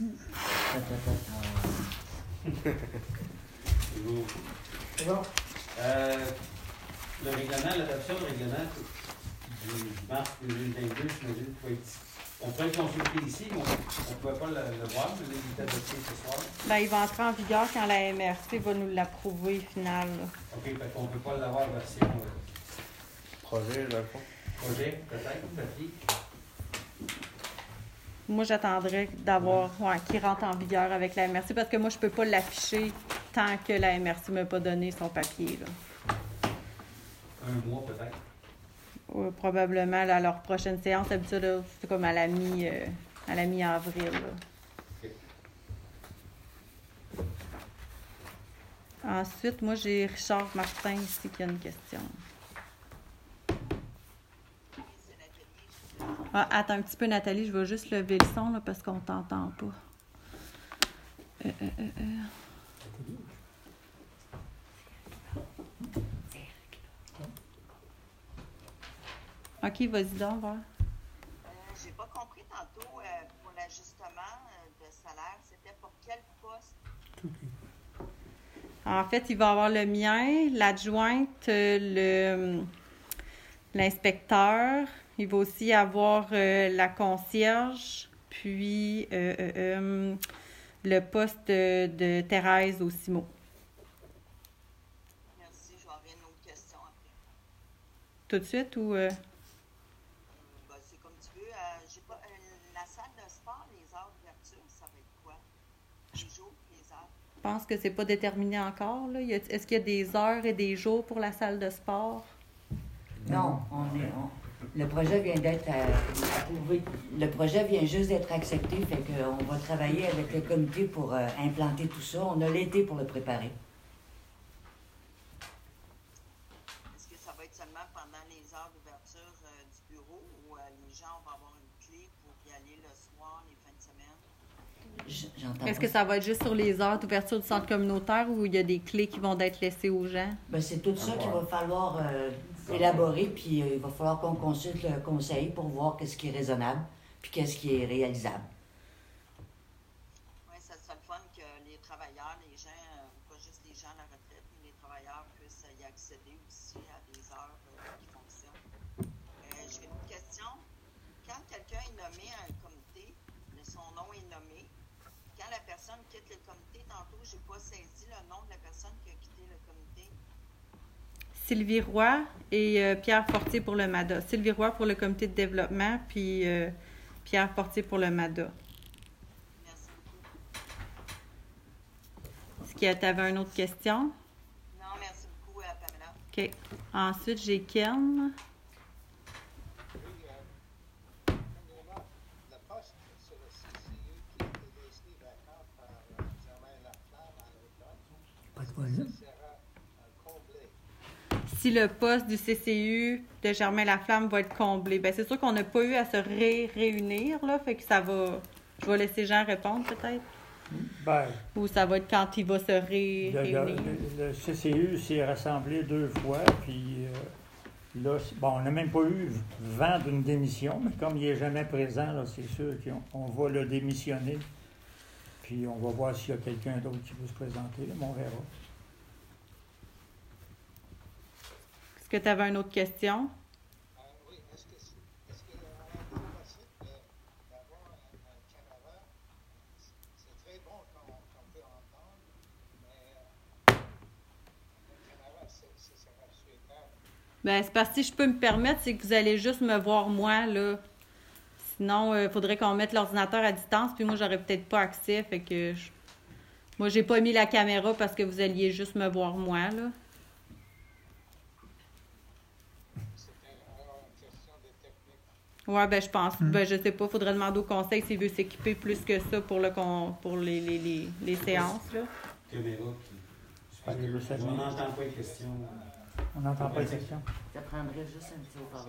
C'est beau. c'est bon. Euh, le règlement, l'adoption du règlement du mars deux mille vingt-deux, j'imagine, faut être- on pourrait le consulter ici, mais on ne pouvait pas le, le voir, mais là, il est adopté ce soir. Ben, il va entrer en vigueur quand la M R C va nous l'approuver final. là. OK, fait qu'on ne peut pas l'avoir version euh, Projet, dans le fond. projet, peut-être, papier. Moi, j'attendrais d'avoir ouais, qu'il rentre en vigueur avec la M R C parce que moi, je peux pas l'afficher tant que la M R C ne m'a pas donné son papier. Là. Un mois, peut-être. Ouais, probablement là, à leur prochaine séance, d'habitude, là, c'est comme à la mi, euh, à la mi-avril. là. OK. Ensuite, moi, j'ai Richard Martin ici qui a une question. Ah, attends un petit peu, Nathalie, je vais juste lever le son là, parce qu'on t'entend pas. Euh, euh, euh, euh. OK, vas-y donc, voir. Euh, j'ai pas compris tantôt euh, pour l'ajustement euh, de salaire, c'était pour quel poste? En fait, il va avoir le mien, l'adjointe, euh, le l'inspecteur. Il va aussi avoir euh, la concierge, puis euh, euh, euh, le poste de, de Thérèse au CIMO. Merci, je vais avoir une autre question après. Tout de suite ou... euh? Euh, ben, c'est comme tu veux. Euh, j'ai pas, euh, la salle de sport, les heures d'ouverture, ça va être quoi? Les jours, les heures? Je pense que c'est pas déterminé encore. Là. Il y a- Est-ce qu'il y a des heures et des jours pour la salle de sport? Non, on est. on- le projet vient d'être euh, approuvé. Le projet vient juste d'être accepté, fait qu'on va travailler avec le comité pour euh, implanter tout ça. On a l'été pour le préparer. Est-ce que ça va être seulement pendant les heures d'ouverture euh, du bureau ou euh, les gens vont avoir une clé pour y aller le soir, les fins de semaine? J- J'entends Est-ce pas. que ça va être juste sur les heures d'ouverture du centre communautaire ou il y a des clés qui vont être laissées aux gens? Ben, c'est tout ça qu'il va falloir euh, élaborer, puis euh, il va falloir qu'on consulte le conseil pour voir qu'est-ce qui est raisonnable, puis qu'est-ce qui est réalisable. Oui, ça serait le fun que les travailleurs, les gens, euh, pas juste les gens à la retraite, mais les travailleurs puissent y accéder aussi à des heures euh, qui fonctionnent. Euh, J'ai une question. Quand quelqu'un est nommé à un comité, le- son nom est nommé, quand la personne quitte le comité, tantôt, j'ai pas saisi le nom de la personne qui a quitté le comité. Sylvie Roy et euh, Pierre Fortier pour le M A D A. Sylvie Roy pour le comité de développement, puis euh, Pierre Fortier pour le M A D A. Merci beaucoup. Est-ce que tu avais une autre question? Non, merci beaucoup, euh, Pamela. OK. Ensuite, j'ai Ken. Le poste sur le C C U qui a été laissé vacant par euh, Germain Laflamme à l'automne, Pas de problème. sera euh, comblé. Si le poste du C C U de Germain Laflamme va être comblé, bien, c'est sûr qu'on n'a pas eu à se ré- réunir, là, fait que ça va... Je vais laisser Jean répondre, peut-être. Ben, Ou ça va être quand il va se ré- le, le- réunir. le- le C C U s'est rassemblé deux fois, puis euh, là, c'est- bon, on n'a même pas eu vent d'une démission, mais comme il n'est jamais présent, là, c'est sûr qu'on on va le démissionner. Puis on va voir s'il y a quelqu'un d'autre qui veut se présenter, là, mais on verra. Est-ce que tu avais une autre question? Euh, oui, est-ce que c'est est-ce qu'il aurait été possible de- d'avoir un, un caméra? C'est très bon qu'on qu'on peut entendre, mais euh, un caméra, c'est- ce sera souhaitable. Ben, c'est parce que si je peux me permettre, c'est que vous allez juste me voir moi, là. Sinon, il faudrait qu'on mette l'ordinateur à distance, puis moi, j'aurais peut-être pas accès, fait que... je- Moi, j'ai pas mis la caméra parce que vous alliez juste me voir moi, là. C'était alors une question de technique. Ouais, ben je pense. Mm. Ben je sais pas, faudrait demander au conseil s'il veut s'équiper plus que ça pour le con, pour les, les, les, les séances, là. Caméra. Ah, il veut s'allumer. On n'entend pas les questions. On n'entend pas les questions. Ça prendrait juste un petit haut-parleur.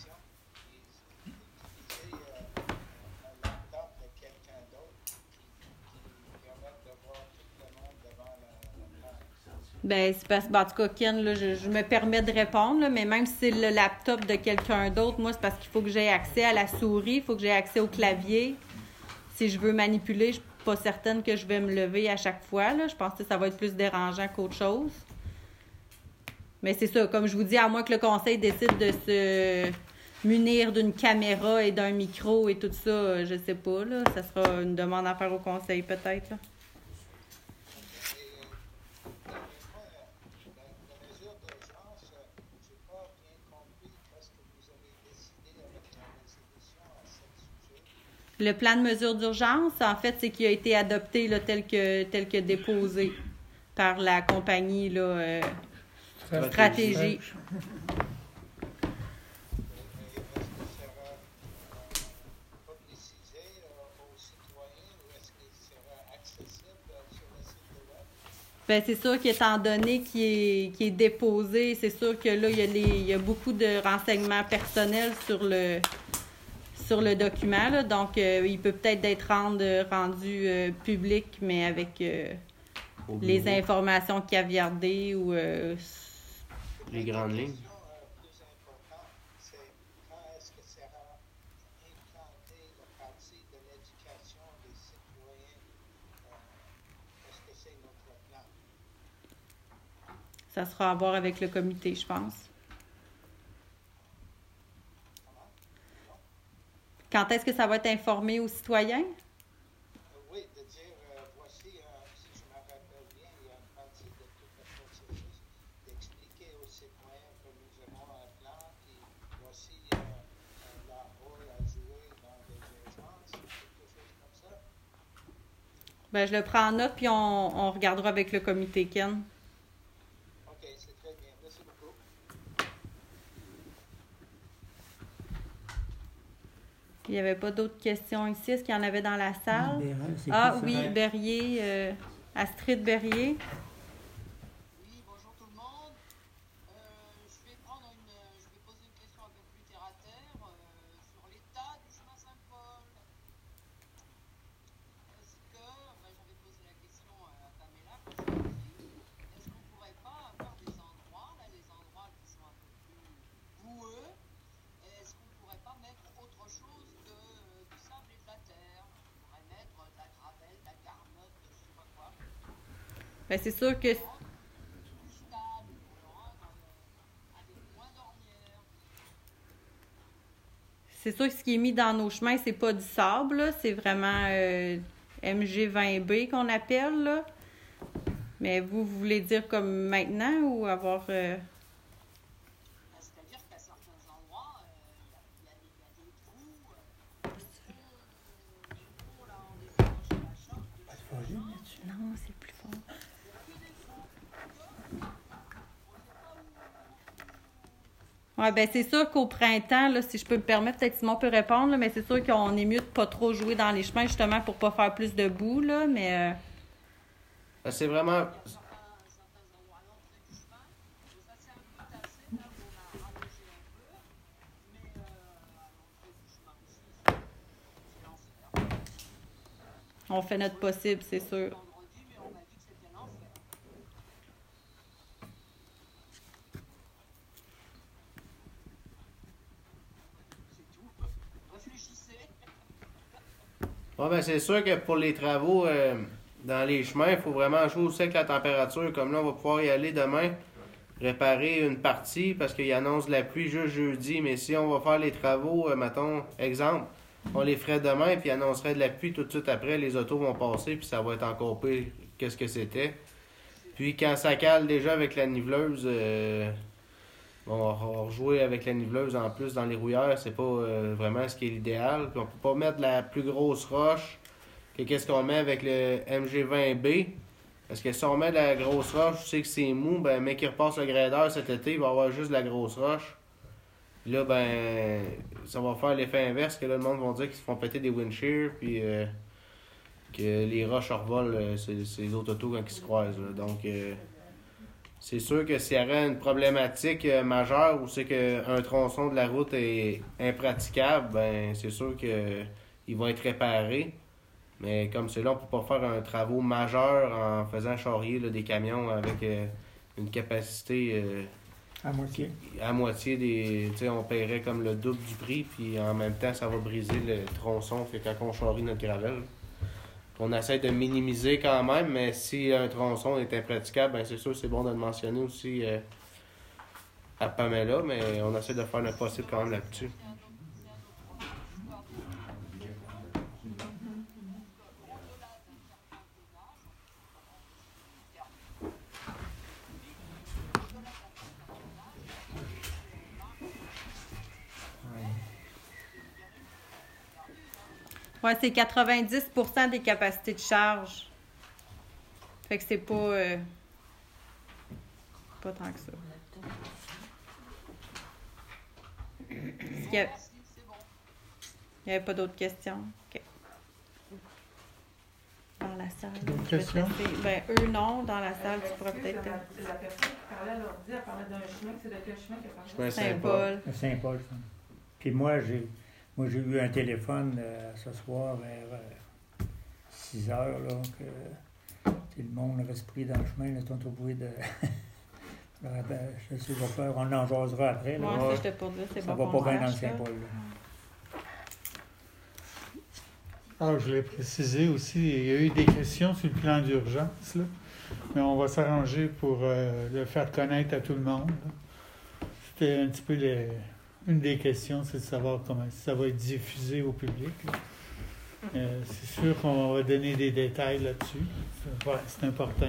Utiliser un laptop de quelqu'un d'autre qui, qui permet de voir tout le monde devant la, la table. Ben, c'est parce que, ben, en tout cas, Ken, là, je, je me permets de répondre, là, mais même si c'est le laptop de quelqu'un d'autre, moi, c'est parce qu'il faut que j'aie accès à la souris, il faut que j'aie accès au clavier. Si je veux manipuler, je suis pas certaine que je vais me lever à chaque fois, là. Je pense que ça va être plus dérangeant qu'autre chose. Mais c'est ça, comme je vous dis, à moins que le conseil décide de se munir d'une caméra et d'un micro et tout ça, je sais pas, là. Ça sera une demande à faire au conseil, peut-être, là. Le plan de mesure d'urgence, en fait, c'est qu'il a été adopté là, tel que tel que déposé par la compagnie là, euh, stratégie. Ben, c'est sûr qu'étant donné qu'il est, qu'il est déposé, c'est sûr que là, il y a, les, il y a beaucoup de renseignements personnels sur le sur le document, là, donc euh, il peut peut-être être rendu, rendu euh, public, mais avec euh, les informations caviardées ou euh, les grandes lignes. Ça sera à voir avec le comité, je pense. Quand est-ce que ça va être informé aux citoyens? Oui, de dire, euh, voici, euh, si je me rappelle bien, il y a une partie de tout le processus, d'expliquer aux citoyens que nous avons un plan, puis voici euh, leur rôle à jouer dans les urgences, quelque chose comme ça. Ben, je le prends en note, puis on, on regardera avec le comité, Ken. OK, c'est très bien. Merci beaucoup. Il n'y avait pas d'autres questions ici. Est-ce qu'il y en avait dans la salle? Libéral, c'est Ah qui, oui, ça? Berrier, euh, Astrid Berrier. Oui, bonjour tout le monde. Euh, je vais prendre une, je vais poser une question un peu plus terre à terre euh, sur l'état du chemin Saint-Paul. Est-ce que, ben, j'avais posé la question à Pamela quand je suis ici, est-ce qu'on pourrait pas avoir des endroits, là, les endroits qui sont un peu plus boueux, est-ce qu'on pourrait pas mettre autre chose que euh, du sable et de la terre? On pourrait mettre de la gravelle, de la garnotte, je sais pas quoi. Ben, c'est sûr que c'est sûr que ce qui est mis dans nos chemins, c'est pas du sable, là. C'est vraiment euh, M G vingt B qu'on appelle, là. Mais vous, vous voulez dire comme maintenant ou avoir... euh, C'est-à-dire qu'à certains endroits, il y, y, y a des trous, euh, des trous là, en descendant chez la chambre. Non, c'est plus fort. Ouais, ben c'est sûr qu'au printemps, là, si je peux me permettre, peut-être Simon peut répondre, là, mais c'est sûr qu'on est mieux de pas trop jouer dans les chemins, justement, pour pas faire plus de boue, là, mais... Euh... C'est vraiment... On fait notre possible, c'est sûr. Bon, ben, c'est sûr que pour les travaux euh, dans les chemins, il faut vraiment jouer aussi avec la température. Comme là, on va pouvoir y aller demain, réparer une partie parce qu'il annonce de la pluie juste jeudi. Mais si on va faire les travaux, euh, mettons, exemple, on les ferait demain puis annoncerait de la pluie tout de suite après, les autos vont passer puis ça va être encore pire qu'est-ce que c'était. Puis quand ça cale déjà avec la niveleuse, euh, bon, on va rejouer avec la niveleuse en plus dans les rouilleurs, c'est pas euh, vraiment ce qui est l'idéal. Puis on peut pas mettre la plus grosse roche que qu'est-ce qu'on met avec le M G vingt B. Parce que si on met de la grosse roche, tu sais que c'est mou, ben mec qui repasse le grader cet été, il va avoir juste de la grosse roche. Puis là, ben, ça va faire l'effet inverse, que là, le monde va dire qu'ils se font péter des windshields, puis euh, que les roches revolent euh, ces, ces autres autos quand ils se croisent. Là. Donc, euh, c'est sûr que s'il y aurait une problématique euh, majeure où c'est qu'un tronçon de la route est impraticable, ben c'est sûr qu'il va être réparé. Mais comme c'est là, on ne peut pas faire un travaux majeur en faisant charrier là, des camions avec euh, une capacité... Euh, À moitié. À moitié des. Tu sais, on paierait comme le double du prix, puis en même temps, ça va briser le tronçon. Fait quand on charrie notre gravel, on essaie de minimiser quand même, mais si un tronçon est impraticable, ben c'est sûr c'est bon de le mentionner aussi euh, à Pamela, mais on essaie de faire le possible quand même là-dessus. Oui, c'est quatre-vingt-dix pour cent des capacités de charge. Fait que c'est pas... Euh, pas tant que ça. Est-ce qu'il y a... Il n'y avait pas d'autres questions? OK. Dans la salle. D'autres je vais te questions? laisser- Ben, eux, non. Dans la salle, tu pourrais peut-être... La, la personne qui parlait à l'ordi, elle parlait d'un chemin. C'est de quel chemin qu'elle parlait? Chemin Saint-Paul. À Saint-Paul, ça. Puis moi, j'ai moi j'ai eu un téléphone euh, ce soir vers euh, six heures, là, que tu sais, le monde reste pris dans le chemin, là, sont obligés de... Alors, ben, je sais, j'ai peur, on en jasera après. Là. Ouais, Ouais. ça, j'étais pour dire, c'est Ça bon va qu'on pas bien dans le sache, là. Saint-Paul. là. Alors, je l'ai précisé aussi, il y a eu des questions sur le plan d'urgence, là, mais on va s'arranger pour euh, le faire connaître à tout le monde. là. C'était un petit peu le- une des questions, c'est de savoir comment ça va être diffusé au public. là. Euh, c'est sûr qu'on va donner des détails là-dessus. C'est- ouais, c'est important. là.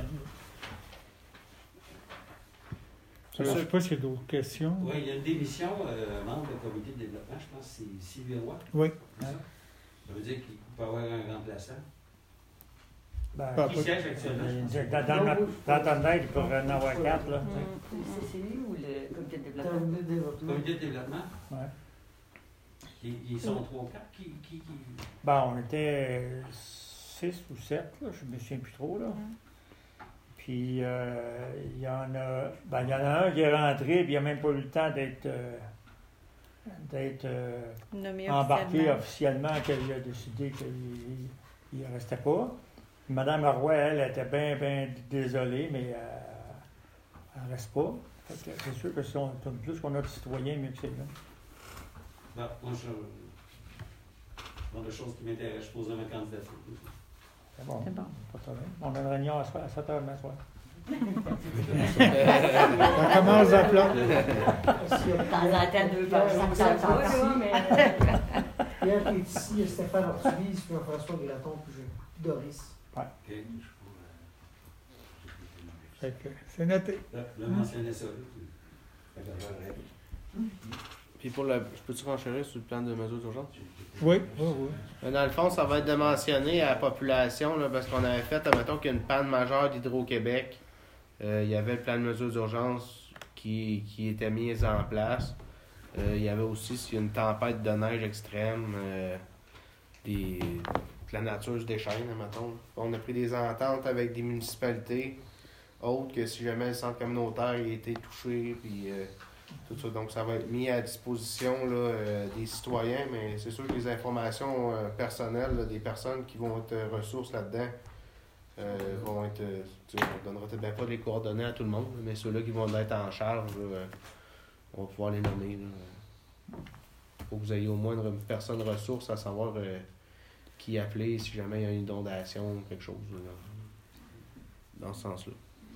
Alors, je ne sais pas s'il y a d'autres questions. Oui, il y a une démission, euh, membre du comité de développement, je pense que c'est Sylvie Roy. Oui. C'est ça? Ça veut dire qu'il peut y avoir un remplaçant. Ben, Ah, Qui pas- siège actuellement? euh, dans, dans, notre- dans ton aide, il pourrait en avoir quatre. Là. C'est le C C U ou le comité de développement? Comité de développement. Comité de développement? Ouais. Ils, ils sont trois ou quatre? Qui, qui, qui... Bon, on était six ou sept, là, je me souviens plus trop. Là. Puis, euh, il y en a ben, il y en a un qui est rentré, puis il n'a même pas eu le temps d'être euh, d'être euh, Nommé embarqué officiellement. officiellement, qu'il a décidé qu'il ne restait pas. Madame Roy, elle, était bien, bien désolée, mais euh, elle ne reste pas. Fait que c'est sûr que si on, plus qu'on a de citoyens, mieux que c'est bien. Ben, moi, je... Bon, des choses qui m'intéressent, je poserai ma candidature. C'est bon. C'est bon. Pas de problème. On a une réunion à sept heures demain soir. On commence à plat. De temps en temps, deux par jour, ça va, là, mais... Pierre qui est ici, il y a Stéphane Ortiz, puis François Graton, puis j'ai Doris. OK. Fait que c'est noté. Là, je mentionnais ça. Là. Fait que je vais arrêter. Puis pour le. Je peux-tu renchérir sur le plan de mesures d'urgence? Oui, oui, oui. Mais dans le fond, ça va être de mentionner à la population, là, parce qu'on avait fait, admettons qu'il y a une panne majeure d'Hydro-Québec. Euh, il y avait le plan de mesures d'urgence qui, qui était mis en place. Euh, il y avait aussi, s'il y a une tempête de neige extrême, euh, des, que la nature se déchaîne, admettons. On a pris des ententes avec des municipalités autres que si jamais le centre communautaire a été touché, puis euh, tout ça. Donc, ça va être mis à disposition là, euh, des citoyens, mais c'est sûr que les informations euh, personnelles là, des personnes qui vont être euh, ressources là-dedans euh, vont être. Euh, tu sais, on ne donnera peut-être bien pas les coordonnées à tout le monde, mais ceux-là qui vont être en charge, là, euh, on va pouvoir les nommer. Il faut que vous ayez au moins une personne ressource à savoir euh, qui appeler si jamais il y a une inondation ou quelque chose là, dans, dans ce sens-là.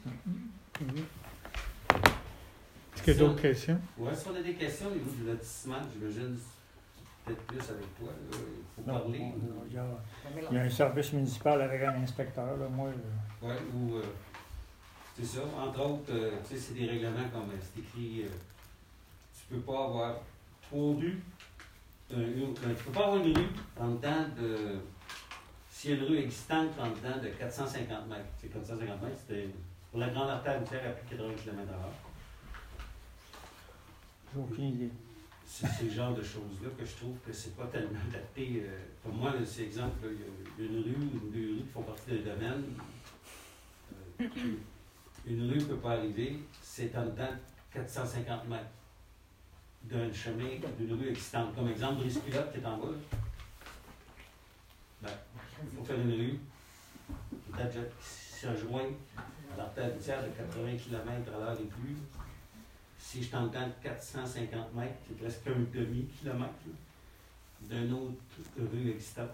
Est-ce qu'il y a d'autres questions? Oui, si on a des questions au niveau du lotissement, j'imagine peut-être plus avec toi. Là. Il faut Non, parler. on- il, y a, il y a un service municipal avec un inspecteur. Là, moi, je- Oui, ou euh, c'est ça. Entre autres, euh, tu sais, c'est des règlements comme euh, c'est écrit. Euh, tu peux pas avoir trois rues. Euh, une, euh, tu peux pas avoir une rue en dedans de. S'il y a une rue existante en dedans de quatre cent cinquante mètres. C'est quatre cent cinquante mètres, c'était pour la grande artère routière à plus de quatre-vingts kilomètres à l'heure. j'ai aucune idée. c'est ce genre de choses-là que je trouve que c'est pas tellement adapté. Euh, pour moi, là, c'est exemple, là, il y a une rue ou deux rues qui font partie d'un domaine. Euh, une rue ne peut pas arriver, c'est en dedans quatre cent cinquante mètres d'un chemin d'une rue existante. Comme exemple, Brice-Pilote qui est en bas. Ben, il faut faire une rue qui se rejoint à l'artère routière de quatre-vingts kilomètres à l'heure et plus. Si je t'entends quatre cent cinquante mètres, c'est presque un demi-kilomètre d'une autre rue existante.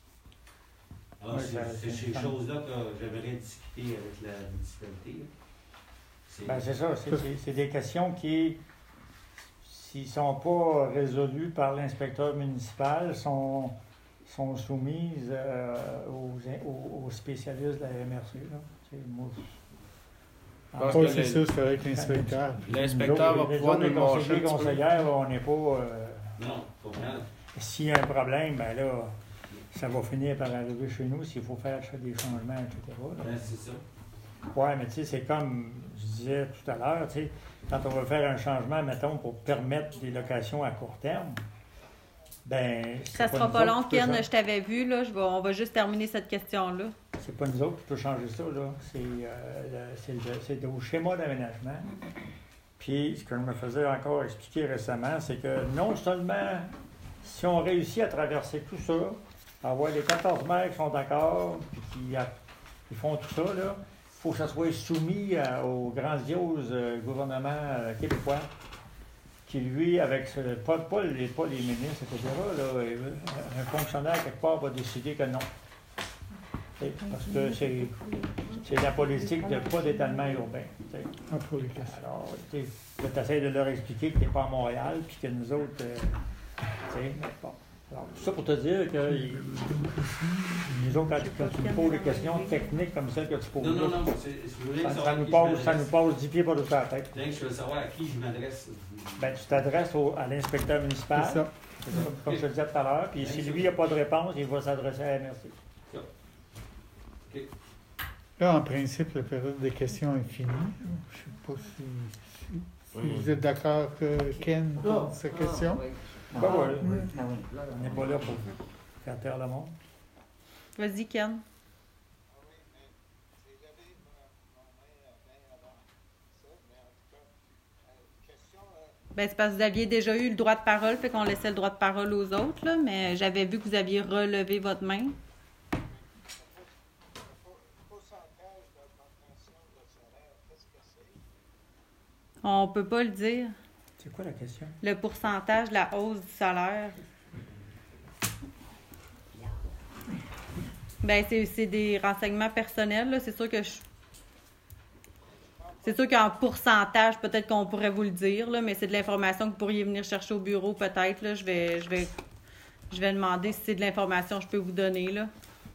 Alors, Oui, c'est, ça, c'est c'est ces choses-là que j'aimerais discuter avec la municipalité. C'est, ben, c'est ça, c'est, c'est, c'est des questions qui, s'ils ne sont pas résolues par l'inspecteur municipal, sont, sont soumises euh, aux, aux, aux spécialistes de la M R C. Là. C'est, moi, Ah, oui, c'est ça, c'est avec l'inspecteur. L'inspecteur va pouvoir nous montrer. Les conseillères, on n'est pas... Euh, non, pas mal. S'il y a un problème, ben là, ça va finir par arriver chez nous s'il faut faire des changements, et cetera. Ben, c'est ça. Oui, mais tu sais, c'est comme je disais tout à l'heure, tu sais, quand on va faire un changement, mettons, pour permettre des locations à court terme, ben... Ça sera pas long, Ken, je t'avais vu, là, je vais, on va juste terminer cette question-là. C'est pas nous autres qui peut changer ça, là. C'est, euh, le, c'est, le, c'est au schéma d'aménagement. Puis, ce que je me faisais encore expliquer récemment, c'est que non seulement, si on réussit à traverser tout ça, avoir les quatorze maires qui sont d'accord, puis qui, qui font tout ça, là, il faut que ça soit soumis à, au grandiose euh, gouvernement euh, québécois, qui, lui, avec ce, pas, pas, les, pas les ministres, et cetera, là, un fonctionnaire, quelque part, va décider que non. Parce que c'est, c'est la politique de pas d'étalement urbain. Ah, pour les classes. Alors, tu essaies de leur expliquer que tu n'es pas à Montréal, puis que nous autres, euh, tu sais, bon. Alors, tout ça pour te dire que il, nous autres, quand, quand tu nous poses des questions techniques comme celles que tu poses, non, non, non, c'est, c'est ça, ça, nous passe, ça nous passe dix pieds par-dessus la tête. Je veux savoir à qui je m'adresse. Ben, tu t'adresses au, à l'inspecteur municipal, c'est ça. C'est ça, comme je te disais tout à l'heure, puis si lui n'a pas de réponse, il va s'adresser à la M R C. Okay. Là, en principe, la période des questions est finie. Je ne sais pas si, si, si oui. vous êtes d'accord, que Ken, pour oh. cette question. Ah, oui. Ben, ah, ouais. oui. Ah, oui. On n'est pas là pour faire taire le monde. Vas-y, Ken. Ben, c'est parce que vous aviez déjà eu le droit de parole, fait qu'on laissait le droit de parole aux autres, là, mais j'avais vu que vous aviez relevé votre main. On peut pas le dire. C'est quoi la question? Le pourcentage de la hausse du salaire. Ben, c'est, c'est des renseignements personnels, là. C'est sûr que je... C'est sûr qu'en pourcentage, peut-être qu'on pourrait vous le dire, là, mais c'est de l'information que vous pourriez venir chercher au bureau, peut-être. Là. Je vais, je vais, je vais demander si c'est de l'information que je peux vous donner, là.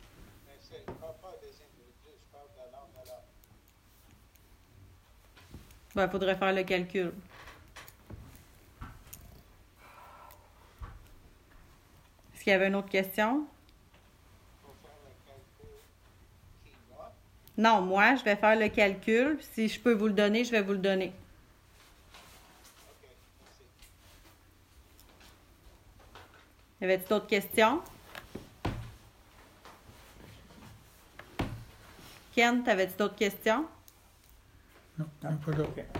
Ben, il faudrait faire le calcul. Est-ce qu'il y avait une autre question? Non, moi, je vais faire le calcul. Si je peux vous le donner, je vais vous le donner. Y avait-il d'autres questions? Ken, t'avais-tu d'autres questions? Non, pas d'autres. Okay.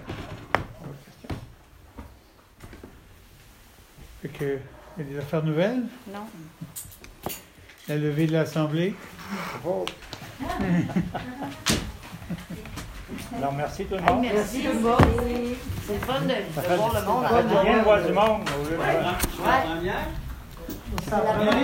Fait que, il y a des affaires nouvelles? Non. La levée de l'Assemblée? Oh. Alors, merci tout le monde. Hey, merci tout le monde. C'est le fun de, de voir le monde. Ça fait du bien de voir du monde. Ouais. Ouais.